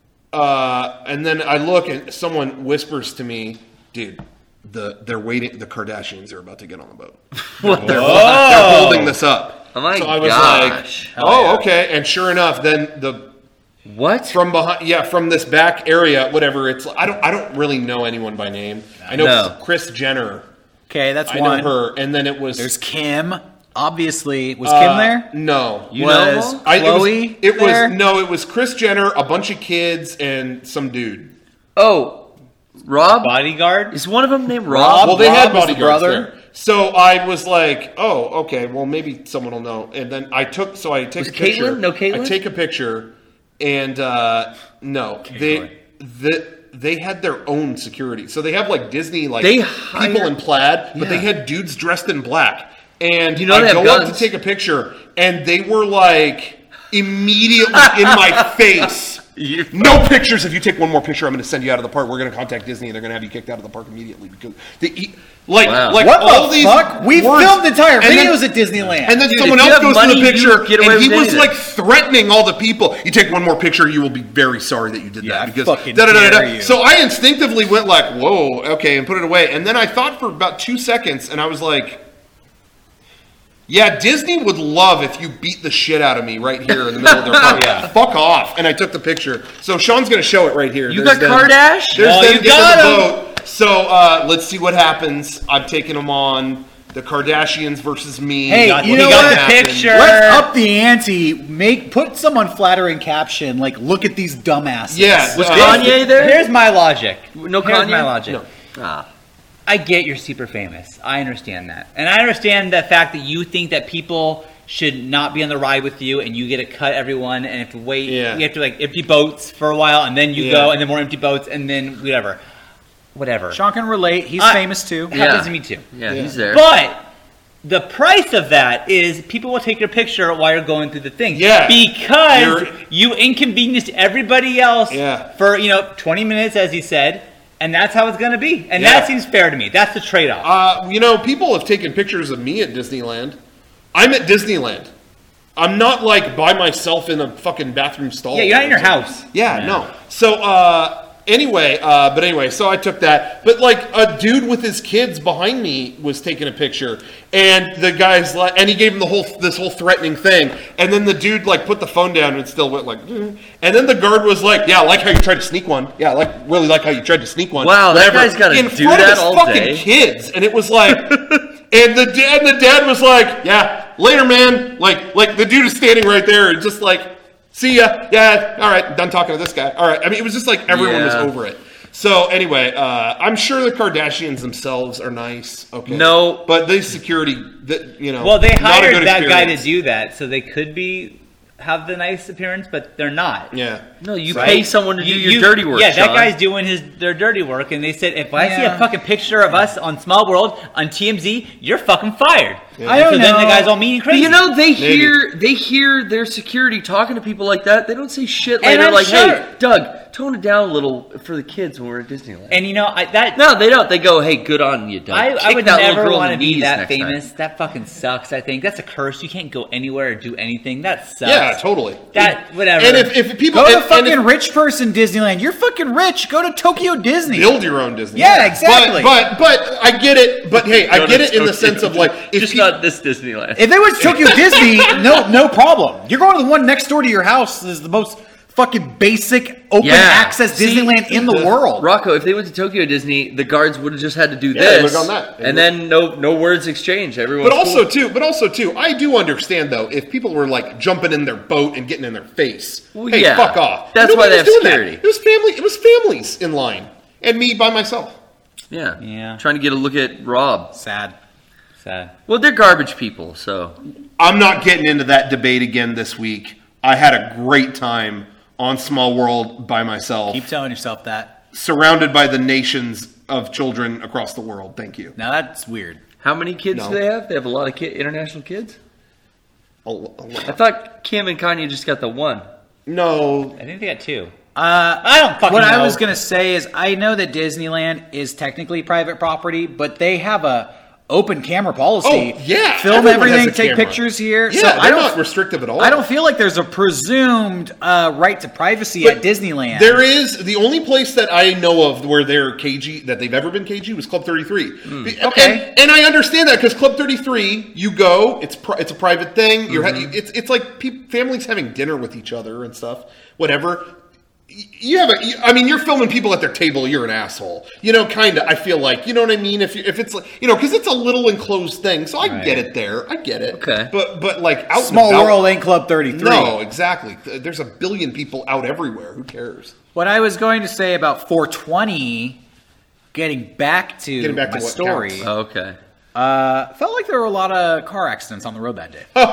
Uh, and then I look and someone whispers to me, dude, the they're waiting. The Kardashians are about to get on the boat. What They're, the? they're holding this up. Oh my so I was gosh. like, oh, okay. And sure enough, then the What? from behind, yeah, from this back area, whatever. It's I don't I don't really know anyone by name. I know No. Chris Jenner. Okay, that's I one. know her, and then it was There's Kim. Obviously, was uh, Kim there? No, You know was them? I, Chloe it was, it there? was no, it was Chris Jenner, a bunch of kids, and some dude. Oh, Rob? Bodyguard? Is one of them named Rob? Well, they had Rob was the bodyguards brother? there. So I was like, oh, okay, well, maybe someone will know. And then I took, so I take Was a picture. Caitlyn? No Caitlyn? I take a picture, and uh, no, they, the, they had their own security. So they have like Disney, like They people hire- in plaid, but they Yeah. had dudes dressed in black. And You know I they have go up guns. to take a picture, and they were like immediately in my face. You- No pictures. If you take one more picture, I'm going to send you out of the park. We're going to contact Disney, and they're going to have you kicked out of the park immediately because they eat like Wow. like What all the these fuck? We words. filmed entire And then- videos at Disneyland. And then Dude, someone if you else have goes to money, the you picture, get away and he with was anything. like threatening all the people. You take one more picture, you will be very sorry that you did Yeah, I that because fucking da-da-da-da-da. dare you. So I instinctively went like, "Whoa, okay," and put it away. And then I thought for about two seconds, and I was like. Yeah, Disney would love if you beat the shit out of me right here in the middle of their park. Yeah. Fuck off. And I took the picture. So Sean's going to show it right here. You There's got them- Kardashian? There's Oh, them you getting got the 'em. boat. So uh, let's see what happens. I've taken them on. The Kardashians versus me. Hey, Got you what know got what? happened. Picture. Let's up the ante. Make put some unflattering caption like "Look at these dumbasses." Yeah. Was uh, Kanye there? Here's my logic. No Here's Kanye? my logic. No. Ah. I get you're super famous. I understand that. And I understand the fact that you think that people should not be on the ride with you, and you get to cut everyone, and have to wait. Yeah. You have to like empty boats for a while, and then you Yeah. go, and then more empty boats, and then whatever, whatever. Sean can relate. He's I- famous too. Happens to me too. Yeah, he's there. But the price of that is people will take your picture while you're going through the thing. Yeah. Because You're- you inconvenienced everybody else Yeah. for, you know, twenty minutes, as he said, and that's how it's going to be. And Yeah. that seems fair to me. That's the trade-off. Uh, you know, people have taken pictures of me at Disneyland. I'm at Disneyland. I'm not like by myself in a fucking bathroom stall. yeah, you're not in your house. Yeah, no. So, uh, anyway, uh, but anyway, so I took that. But like a dude with his kids behind me was taking a picture, and the guy's like, and he gave him the whole this whole threatening thing, and then the dude like put the phone down and still went like, mm. And then the guard was like, yeah, I like how you tried to sneak one. Yeah, I like really like how you tried to sneak one. Wow, that Whatever. guy's gotta in do front of that his all fucking day. kids, and it was like. And the dad, and the dad was like, "Yeah, later, man." Like, like the dude is standing right there, and just like, "See ya, yeah, all right, done talking to this guy." All right, I mean, it was just like everyone was Yeah. over it. So anyway, uh, I'm sure the Kardashians themselves are nice. Okay, No. but the security, that you know, Well, they not a hired good that guy to experience. do that, so they could be have the nice appearance, but they're not. Yeah, No, you Right. pay someone to do You- your you- dirty work. Yeah, that Sean. guy's doing his their dirty work, and they said if I see Yeah. a fucking picture of us on Small World on T M Z, you're fucking fired. I And don't so then the know. guy's all mean and But crazy. you know, they Maybe. hear they hear their security talking to people like that. They don't say shit And later I'm like, sure- "Hey, Doug, tone it down a little for the kids when we're at Disneyland." and you know I, that no, they don't. They go, "Hey, good on you, Doug." I, Kick I would that little never girl in want the to be knees that next time." famous. That fucking sucks. I think that's a curse. You can't go anywhere or do anything. That sucks. yeah, totally. That whatever. And if, if people Go to and- and fucking if- rich person Disneyland. You're fucking rich. Go to Tokyo Disney. build your own Disney. Yeah, exactly. But, but but I get it. But hey, I Go get to it in the Tokyo. sense of like, if just pe- not this Disneyland. If it was Tokyo Disney, no, no problem. You're going to the one next door to your house. Is the most fucking basic open Yeah. access See, Disneyland in the world. Rocco, if they went to Tokyo Disney, the guards would have just had to do Yeah, they this, would've done that. and then no no words exchanged. Everyone. But also too, but also too, I do understand though if people were like jumping in their boat and getting in their face. Well, hey, yeah. fuck off. That's Nobody why they was have doing that. security. It was family. It was families in line, and me by myself. yeah, Yeah. trying to get a look at Rob. Sad. Sad. Well, they're garbage people, so I'm not getting into that debate again this week. I had a great time on Small World by myself, Keep telling yourself that. surrounded by the nations of children across the world. Thank you. Now that's weird. how many kids No. do they have? They have a lot of ki- international kids. A- a- I thought Kim and Kanye just got the one. no, I think they got two. Uh, I don't fucking what know. I was gonna say is, I know that Disneyland is technically private property, but they have a open camera policy. Oh, yeah, film everyone has everything, a take camera. pictures here. yeah, so they're I don't, not restrictive at all. I don't feel like there's a presumed uh, right to privacy But at Disneyland. There is the only place that I know of where they're cagey that they've ever been cagey was Club thirty-three. Be- Okay. and, and I understand that because Club thirty-three, you go, it's pri- it's a private thing. You're ha- it's it's like pe- families having dinner with each other and stuff. Whatever. Y- You have a, you- I mean, you're filming people at their table. You're an asshole. You know, kind of. I feel like, you know what I mean. If you, if it's like, you know, because it's a little enclosed thing, so I Right. get it there. I get it. Okay. But but like out and Small about- world ain't Club thirty-three. No, exactly. Th- There's a billion people out everywhere. Who cares? What I was going to say about four twenty, getting back to, Getting back to my what story, counts. Oh, okay. uh, felt like there were a lot of car accidents on the road that day. Okay.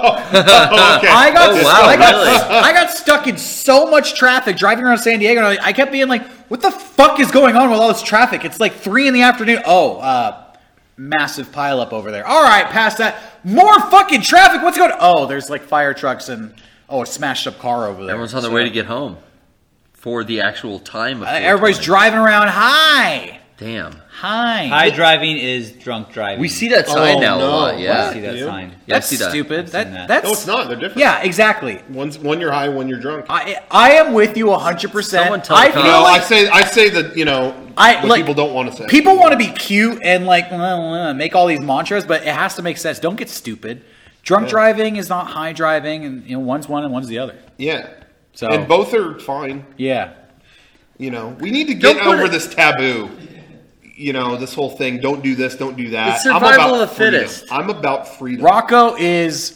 I got, Oh, wow, I, got really? I got stuck in so much traffic driving around San Diego. And I I kept being like, "What the fuck is going on with all this traffic?" It's like three in the afternoon. Oh, uh, massive pileup over there. All right, past that, more fucking traffic. What's going on? Oh, there's like fire trucks and oh, a smashed up car over there. Everyone's on their So, way to get home for the actual time of. uh, everybody's four twenty. driving around high, Damn. high. High driving is drunk driving. We see that sign Oh, now a no. lot. I Yeah. see that You? sign. Yeah, I That's see that. stupid. I've seen That, that. that's No, it's not. They're different. Yeah, exactly. One's one you're high, one you're drunk. I I am with you one hundred percent. Someone tell I Kyle. feel no, like I say I say that you know I what like people don't want to say. People want to be cute and like uh, uh, make all these mantras, but it has to make sense. Don't get stupid. Drunk driving is not high driving, and you know one's one and one's the other. yeah. So And both are fine. yeah, You know, we need to get Don't put over it- this taboo. You know, this whole thing. Don't do this. Don't do that. It's I'm survival about of the freedom. fittest. I'm about freedom. Rocco is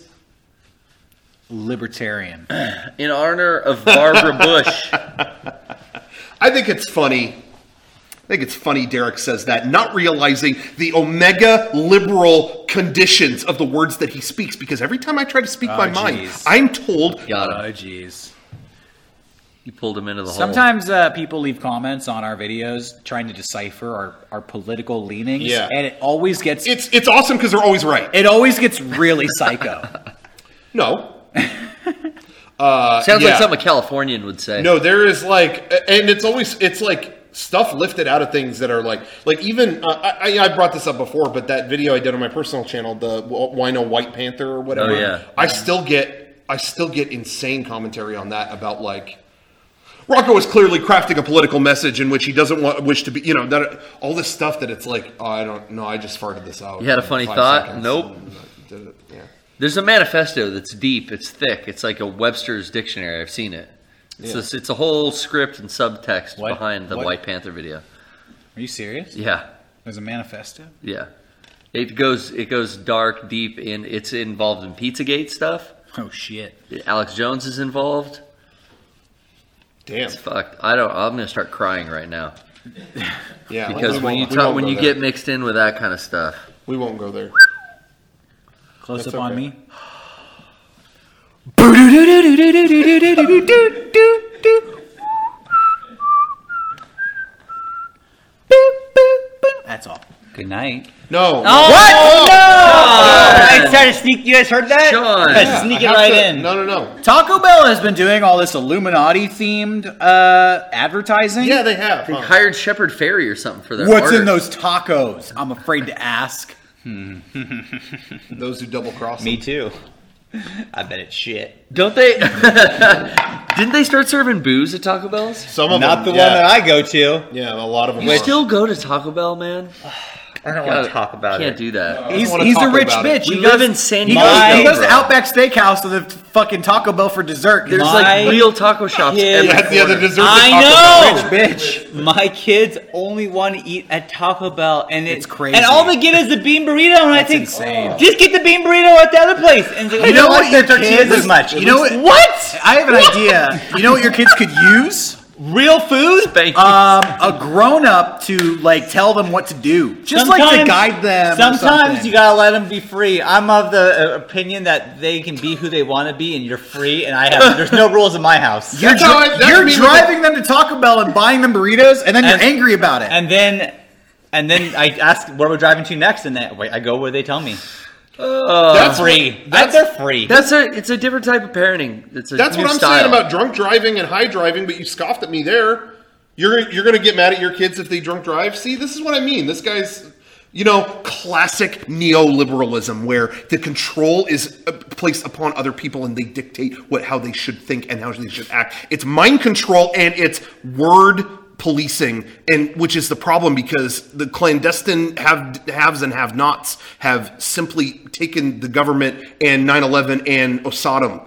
libertarian. In honor of Barbara Bush. I think it's funny I think it's funny Derek says that, not realizing the omega liberal conditions of the words that he speaks, because every time I try to speak Oh, my mind, geez. I'm told, Got him. Oh, jeez. You pulled him into the hole. Sometimes uh, people leave comments on our videos trying to decipher our, our political leanings, Yeah. and it always gets it's it's awesome because they're always right. it always gets really psycho. No. Uh, Sounds yeah. like something a Californian would say. No, there is like, and it's always, it's like stuff lifted out of things that are like, like even, uh, I, I brought this up before, but that video I did on my personal channel, the Wino White Panther or whatever, Oh, yeah. I still get, I still get insane commentary on that about like, Rocco is clearly crafting a political message in which he doesn't want, wish to be, you know, that all this stuff that it's like, oh, I don't know, I just farted this out. You had a in funny five thought? seconds Nope. and I did it. Yeah. There's a manifesto that's deep. It's thick. It's like a Webster's dictionary. I've seen it. It's, Yeah. a, it's a whole script and subtext What? behind the What? White Panther video. Are you serious? Yeah, There's a manifesto. yeah. It goes it goes dark, deep in. It's involved in Pizzagate stuff. Oh shit! Alex Jones is involved. Damn. It's fucked. I don't. I'm gonna start crying right now Yeah. because we when you won't- we talk, won't when go you there. get mixed in with that kind of stuff. we won't go there. Close That's up on okay. me. That's all. Good night. No. Oh, what? No! I tried to sneak. You guys heard that? Sean. I Yeah, sneak I it have right to- in. No, no, no. Taco Bell has been doing all this Illuminati themed uh, advertising. Yeah, they have. They huh? hired Shepard Fairey or something for their What's art. in those tacos? I'm afraid to ask. Those who double cross. Me too. I bet it's shit. Don't they? Didn't they start serving booze at Taco Bell's? Some of Not them, the yeah. one that I go to. Yeah, a lot of them. You are. still go to Taco Bell, man? I don't want Gotta- to talk about Can't it. do that. He's, wanna he's a talk rich about it. bitch. We he live goes, in San he Diego, goes, he goes to bro. Outback Steakhouse to the fucking Taco Bell for dessert. There's My like real taco shops kid- every Yeah, yeah, the corner. dessert. I know! Rich bitch. My kids only want to eat at Taco Bell, and it- It's crazy. And all they get is the bean burrito, and I That's think, insane. just get the bean burrito at the other place. And it's like, You know what your the tortillas kids- as much. you know what- What? I have an idea. You know what your kids could use? Real food? Thank you. Um, a grown up to like tell them what to do, just like to Sometimes- guide them. or Sometimes something. you gotta let them be free. I'm of the uh, opinion that they can be who they want to be, and you're free. And I have there's no rules in my house. You're, That's how I- dri- that's you're me with driving them to Taco Bell and buying them burritos, and then you're And- angry about it. And then, and then I ask where we're driving to next, and then wait, I go where they tell me. That's Free. What, That's, that's, they're free. That's a. It's a different type of parenting. It's a that's new what I'm style. saying about drunk driving and high driving, but you scoffed at me there. You're you're going to get mad at your kids if they drunk drive? See, this is what I mean. This guy's, you know, classic neoliberalism where the control is uh, placed upon other people and they dictate what how they should think and how they should act. It's mind control and it's word policing, and which is the problem because the clandestine have haves and have nots have simply taken the government and nine eleven and Sodom.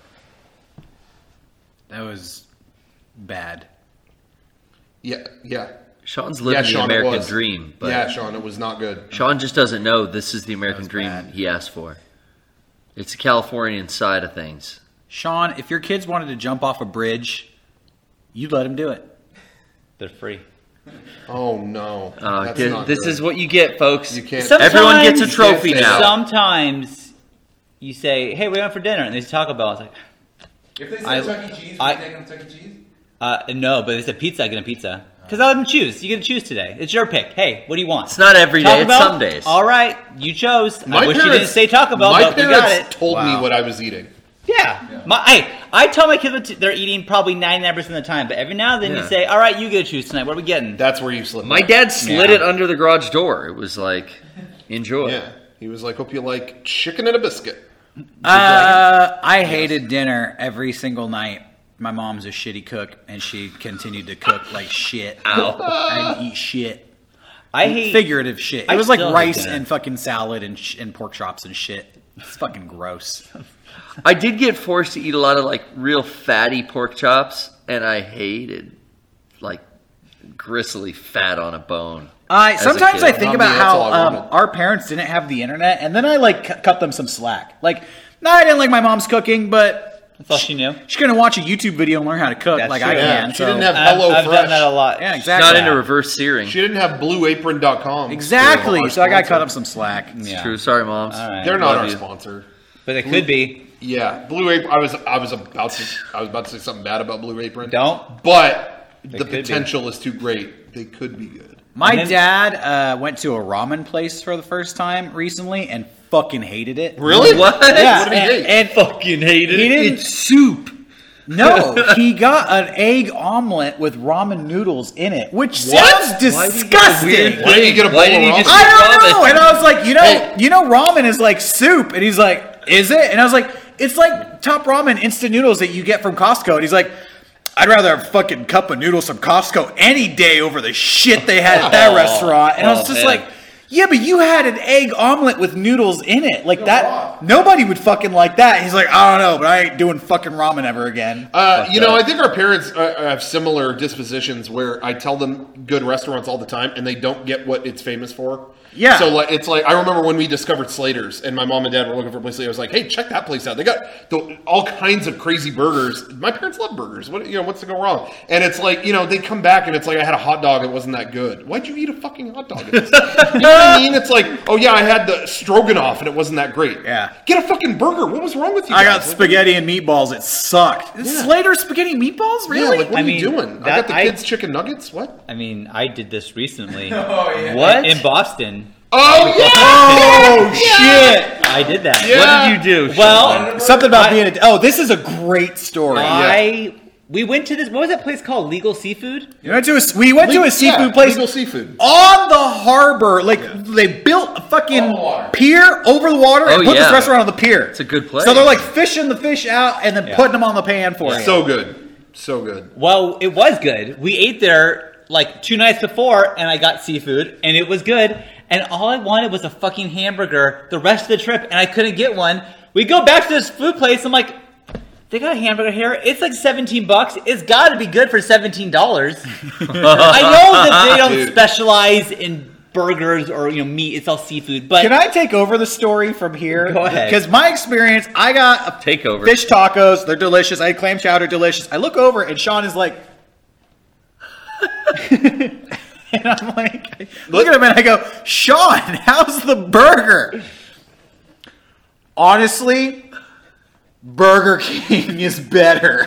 that was bad. Yeah, yeah. Sean's living Yeah, Sean, the it American was. dream, but yeah, Sean, it was not good. Sean just doesn't know this is the American was dream bad. he asked for. It's the Californian side of things. Sean, if your kids wanted to jump off a bridge, you'd let them do it. they're free. Oh no, Uh, That's thi- not this good. is what you get, folks. You can't. Sometimes- Everyone gets a You trophy can't say now. Sometimes you say, "Hey, we're going for dinner," and they say Taco Bell. It's like, If they I- say Chuck E. Cheese, I- would you take them to Chuck E. Cheese? uh, "No," but it's a pizza. I get a pizza because I let them choose. You get to choose today. It's your pick. Hey, what do you want? It's not every day, Taco it's Bell? some days. All right, you chose. My I wish you parents- didn't say Taco Bell, My but we parents got it. told me Wow. what I was eating. Yeah. My, I, I tell my kids what to- they're eating probably ninety-nine percent of the time, but every now and then Yeah. you say, all right, you get to choose tonight. What are we getting? That's where you slip. My up. dad slid Yeah. it under the garage door. It was like, enjoy. Yeah, he was like, "Hope you like chicken and a biscuit." Uh, I hated dinner every single night. My mom's a shitty cook, and she continued to cook like shit. Ow. And eat shit. I hate Figurative shit. It I was like still hate rice dinner. and fucking salad and, sh- and pork chops and shit. It's fucking gross. I did get forced to eat a lot of like real fatty pork chops, and I hated like gristly fat on a bone. I as a sometimes kid. I think Not about me, that's how all I um, wanted. our parents didn't have the internet, and then I like cu- cut them some slack. Like, no, I didn't like my mom's cooking, but That's all she knew. She's gonna watch a YouTube video and learn how to cook That's like true. I Yeah, can. she so- didn't have I've, Hello I've Fresh. done that a lot. Yeah, exactly. Not into reverse searing. She didn't have blue apron dot com. Exactly. They're So I got sponsor. cut up some slack. Yeah. True. Sorry, moms. All right. They're not Love our you. sponsor. But it could be. Yeah, Blue Apron. I was I was about to I was about to say something bad about Blue Apron. Don't. But the could be. potential is too great. They could be good. My And then- dad uh, went to a ramen place for the first time recently and fucking hated it. Really? What? Yeah, What did he and, hate? and Fucking hated He it. didn't- It's soup. no, he got an egg omelet with ramen noodles in it, which What? sounds Why did he get a disgusting. weird Why did he get a bowl Why did he of just ramen? I don't ramen? know. And I was like, you know, Hey. you know, ramen is like soup, and he's like, is it? And I was like, it's like top ramen instant noodles that you get from Costco. And he's like, I'd rather have a fucking cup of noodles from Costco any day over the shit they had at that Oh, restaurant. And I was oh, just man. like, yeah, but you had an egg omelet with noodles in it. Like that, nobody would fucking like that. He's like, I don't know, but I ain't doing fucking ramen ever again. Uh, you know, I think our parents uh, have similar dispositions where I tell them good restaurants all the time, and they don't get what it's famous for. Yeah. So like, it's like I remember when we discovered Slater's, and my mom and dad were looking for a place. I was like, "Hey, check that place out. They got the, all kinds of crazy burgers." My parents love burgers. What you know? What's to go wrong? And it's like you know, they come back and it's like I had a hot dog. It wasn't that good. Why'd you eat a fucking hot dog? You know what I mean? It's like, oh yeah, I had the stroganoff and it wasn't that great. Yeah. Get a fucking burger. What was wrong with you? I got guys? spaghetti and meatballs. It sucked. Slater spaghetti meatballs? Yeah, Really? like what I are mean, you doing? I that- got the I- kids chicken nuggets. What? I mean, I did this recently. Oh, yeah. What? In Boston. Oh yeah! Oh, shit. I did that. Yeah. What did you do? Well, Something about I- being a. Oh, this is a great story. I we went to this. What was that place called? Legal Seafood. You went to a, we went to a seafood yeah, place Legal seafood. on the harbor. Like they built a fucking On the water. pier over the water and Oh, put this yeah. restaurant on the pier. It's a good place. So they're like fishing the fish out and then Yeah. putting them on the pan for you. So good, so good. Well, it was good. We ate there like two nights before, and I got seafood, and it was good. And all I wanted was a fucking hamburger the rest of the trip, and I couldn't get one. We go back to this food place. I'm like, they got a hamburger here. It's like seventeen bucks. It's got to be good for seventeen dollars. I know that they don't Dude. specialize in burgers or you know meat. It's all seafood. But Can I take over the story from here? Go ahead. Because my experience, I got a Take over. fish tacos. They're delicious. I had clam chowder, delicious. I look over and Sean is like, and I'm like, look at him and I go, Sean, how's the burger? Honestly, Burger King is better.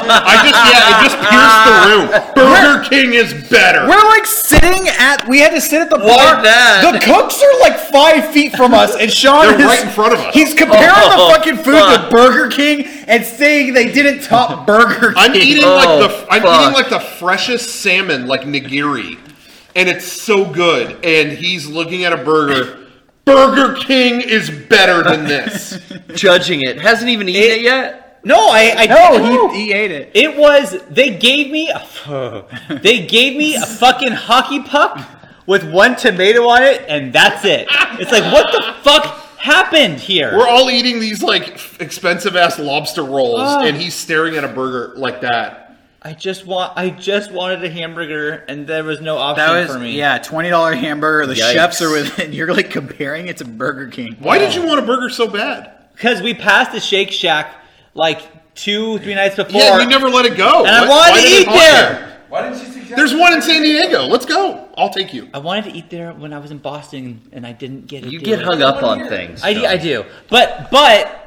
I just yeah, it just pierced the room. Burger King is better. We're like sitting at, we had to sit at the Why bar. that? The cooks are like five feet from us, and Sean They're is right in front of us. He's comparing Oh, the fucking food fuck. to Burger King and saying they didn't top Burger King. I'm eating Oh, like the I'm fuck. eating like the freshest salmon, like nigiri, and it's so good. And he's looking at a burger. Burger King is better than this. Judging it. Hasn't even eaten it, yet? no, I, I No, he, he ate it. It was they gave me a, they gave me a fucking hockey puck with one tomato on it, and that's it. It's like what the fuck happened here? We're all eating these like expensive ass lobster rolls, Oh. and he's staring at a burger like that. I just want I just wanted a hamburger, and there was no option That was for me. yeah, twenty dollar hamburger. The Yikes. chefs are with it. And you're like comparing it to Burger King. Why did you want a burger so bad? because we passed the Shake Shack like two three nights before. Yeah, you never let it go. And I What- wanted why to did it eat haunt there. you? Why didn't you suggest There's one in San Diego. Let's go. I'll take you. I wanted to eat there when I was in Boston, and I didn't get it. You there. get hung up on things. I do, I do. But, but,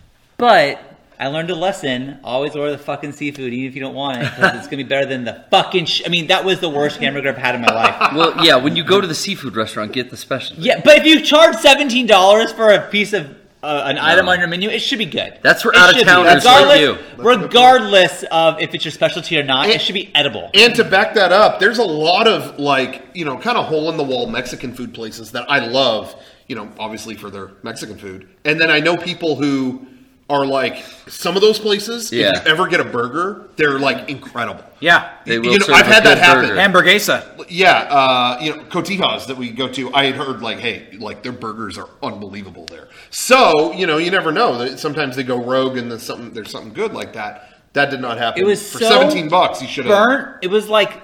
but, I learned a lesson. Always order the fucking seafood, even if you don't want it, because it's going to be better than the fucking sh- I mean, that was the worst hamburger I've had in my life. Well, yeah, when you go to the seafood restaurant, get the special. Yeah, but if you charge seventeen dollars for a piece of uh, an item on your menu, it should be good. That's for It should be. out-of-towners like Regardless- you. Regardless of if it's your specialty or not, And- it should be edible. And to back that up, there's a lot of like, you know, kind of hole in the wall Mexican food places that I love, you know, obviously for their Mexican food. And then I know people who are like, some of those places, Yeah. if you ever get a burger, they're like incredible. Yeah, They will You know, serve I've a had that good happen. burger. hamburguesa. Yeah, uh, you know, Cotijas that we go to, I had heard like, hey, like their burgers are unbelievable there. So, you know, you never know. Sometimes they go rogue and there's something, there's something good like that. That did not happen. It was for so seventeen bucks. You should have. burnt. It was like,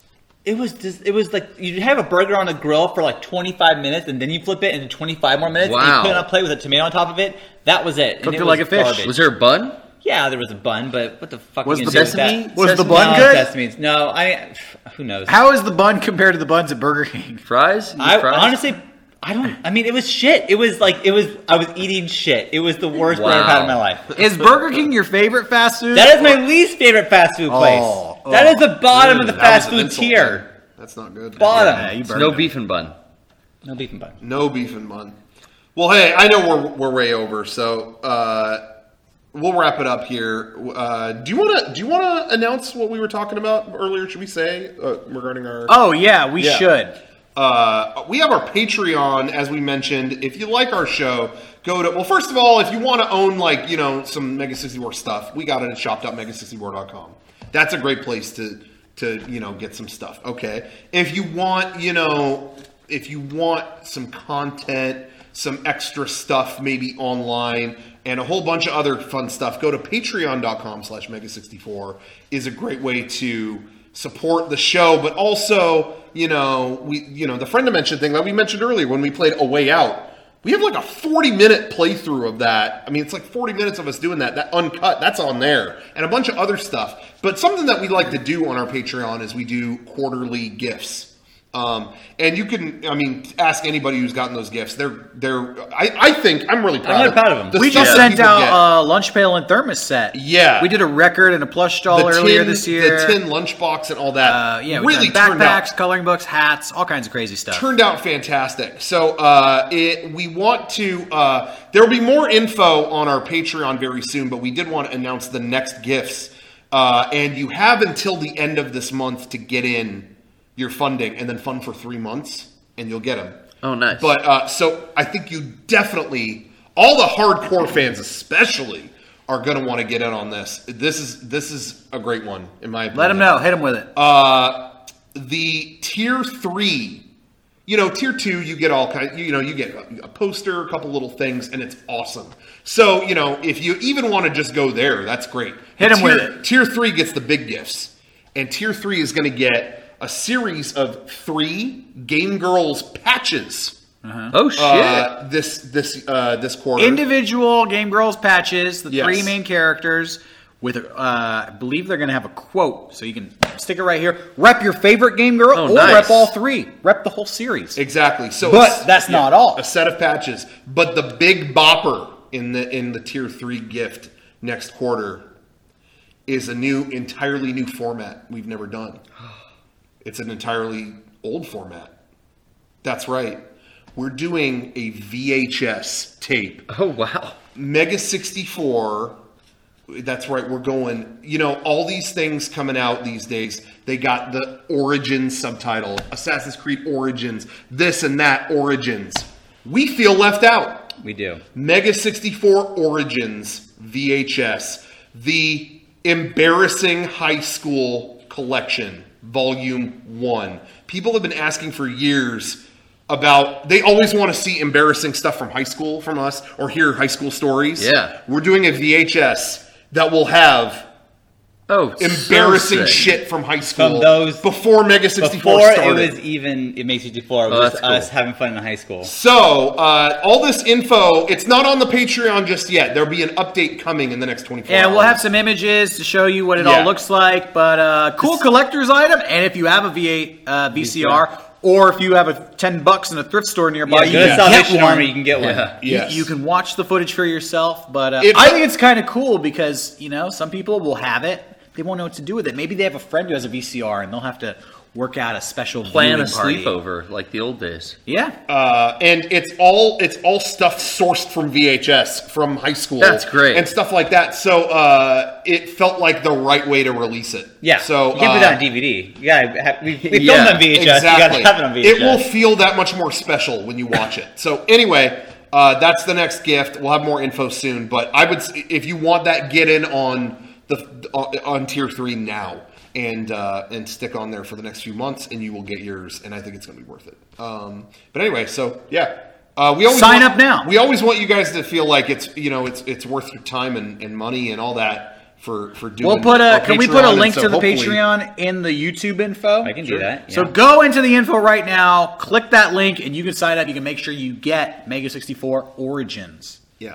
it was just, it was like you have a burger on the grill for like twenty-five minutes, and then you flip it into twenty-five more minutes. And you Wow. put it on a plate with a tomato on top of it. That was it. And Cooked it it like was a fish. garbage. Was there a bun? Yeah, there was a bun, but what the fuck Was are you the gonna do with sesame- that? Was the Sesame- bun no, good? Sesame's. No, I. Who knows? How is the bun compared to the buns at Burger King? Fries? You I fries? honestly, I don't. I mean, it was shit. It was like it was. I was eating shit. It was the worst thing I've ever had in my Wow. life. Is Burger King your favorite fast food? That is my least favorite fast food place. Oh, that oh. is the bottom of the That fast was an food insult. tier. That's not good. Bottom. Yeah, you It's burned no it. beef and bun. No beef and bun. No beef and bun. Well, hey, I know we're we're way over, so uh, we'll wrap it up here. Uh, do you want to do you want to announce what we were talking about earlier? Should we say uh, regarding our? Oh yeah, we Yeah. should. Uh, we have our Patreon, as we mentioned. If you like our show, go to, well, first of all, if you want to own, like, you know, some Mega sixty-four stuff, we got it at shop dot mega sixty-four dot com. That's a great place to, to, you know, get some stuff. Okay. If you want, you know, if you want some content, some extra stuff, maybe online, and a whole bunch of other fun stuff, go to patreon dot com slash mega sixty-four is a great way to support the show, but also, you know, we, you know, the friend dimension thing that we mentioned earlier when we played A Way Out, we have like a forty minute playthrough of that. I mean, it's like forty minutes of us doing that, that uncut, that's on there, and a bunch of other stuff. But something that we like to do on our Patreon is we do quarterly gifts. Um, and you can, I mean, ask anybody who's gotten those gifts. They're, they're, I, I think, I'm really proud, really of, proud of them. the We stuff just that sent people out get. a lunch pail and thermos set. Yeah. We did a record and a plush doll the earlier tin, this year. The tin lunchbox and all that. Uh, yeah, we really did turned out backpacks, coloring books, hats, all kinds of crazy stuff. turned out fantastic. So uh, it, we want to. Uh, there will be more info on our Patreon very soon, but we did want to announce the next gifts, uh, and you have until the end of this month to get in your funding, and then fund for three months, and you'll get them. Oh, nice. But uh, so I think you definitely, all the hardcore fans especially, are going to want to get in on this. This is this is a great one in my opinion. Let them know. Hit them with it. Uh, the tier three, you know, tier two, you get all kind. You know, you get a, a poster, a couple little things, and it's awesome. So, you know, if you even want to just go there, that's great. Hit 'em Tier- with it. Tier three gets the big gifts, and tier three is going to get a series of three Game Girls patches. Oh, shit. Uh, this this uh, this quarter. Individual Game Girls patches, the Yes. three main characters, with, uh, I believe they're going to have a quote. So you can stick it right here. Rep your favorite Game Girl Oh, or nice. rep all three. Rep the whole series. Exactly. So, But it's- that's not all. A set of patches, but the big bopper in the in the tier three gift next quarter is a new, entirely new format we've never done. It's an entirely old format. That's right. We're doing a V H S tape. Oh, wow. Mega sixty-four. That's right. We're going, you know, all these things coming out these days. They got the Origins subtitle, Assassin's Creed Origins, this and that Origins. We feel left out. We do. Mega sixty-four Origins V H S, the embarrassing high school collection, volume one. People have been asking for years about, they always want to see embarrassing stuff from high school from us or hear high school stories. Yeah. We're doing a V H S that will have Oh, embarrassing so sick. shit from high school From those- before Mega sixty-four Before started. it was even it makes sixty-four, it Oh, was that's just us cool. having fun in high school. So, uh, all this info, it's not on the Patreon just yet. There'll be an update coming in the next twenty-four hours. And we'll have some images to show you what it Yeah. all looks like. But uh, cool collector's item. And if you have a V eight uh, V C R, or if you have a ten bucks in a thrift store nearby, Yeah, you go to can Salvation get one. Army, you can get one. Yeah. You- Yes. You, can watch the footage for yourself, but uh, If- I think it's kind of cool because, you know, some people will have it. They won't know what to do with it. Maybe they have a friend who has a V C R and they'll have to work out a special Plan a viewing party. sleepover like the old days. Yeah. Uh, and it's all it's all stuff sourced from V H S from high school. That's great. and stuff like that. So uh, it felt like the right way to release it. Yeah. So you can't uh, put that on D V D. You gotta have, we, we filmed Yeah, on V H S. Exactly. You gotta have it on V H S. It will feel that much more special when you watch it. So anyway, uh, that's the next gift. We'll have more info soon. But I would, s- if you want that, get in on the on, on tier three now. And uh, and stick on there for the next few months, and you will get yours. And I think it's going to be worth it. Um, but anyway, so yeah, uh, we always Sign want- up now. We always want you guys to feel like it's you know it's it's worth your time and, and money and all that for for doing. We'll put our a. Can we put a Patreon, and link so to the hopefully- Patreon in the YouTube info? I can do that. So yeah. go into the info right now, click that link, and you can sign up. You can make sure you get Mega sixty-four Origins. Yeah.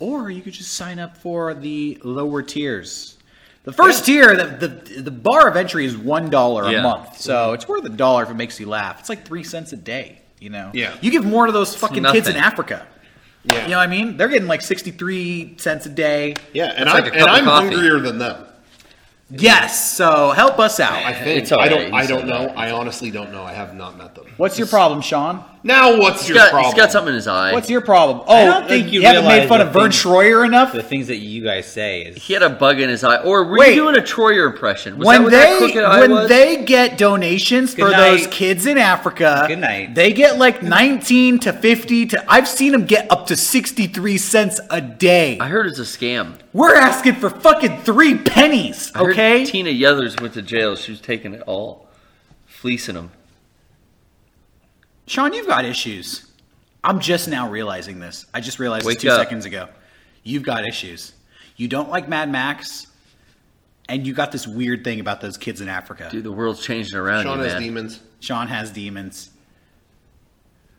or you could just sign up for the lower tiers. The first tier, the, the the bar of entry is one dollar Yeah. a month, so it's worth a dollar if it makes you laugh. It's like three cents a day, you know. Yeah. You give more to those fucking kids in nothing. Africa. Yeah. You know what I mean? They're getting like sixty-three cents a day. Yeah, and, That's I, like a and cup of I'm coffee. hungrier than them. Yes, so help us out. I think. It's all I right, don't. you I said don't know. that. I honestly don't know. I have not met them. What's your problem, Sean? Now, what's He's your got, problem? he's got something in his eye. What's your problem? Oh, I don't think you haven't made realize fun the of Vern thing- Troyer enough. The things that you guys say is He had a bug in his eye. Or were Wait. you doing a Troyer impression? Was that When what that they crooked eye when was? they get donations Good for night. those kids in Africa, Good night. they get like nineteen to fifty to. I've seen them get up to sixty-three cents a day. I heard it's a scam. We're asking for fucking three pennies, I heard okay? Tina Yothers went to jail. She was taking it all. Fleecing them. Sean, you've got issues. I'm just now realizing this. I just realized Wake this two up. seconds ago. You've got issues. You don't like Mad Max, and you got this weird thing about those kids in Africa. Dude, the world's changing around Sean you, has man. demons. Sean has demons.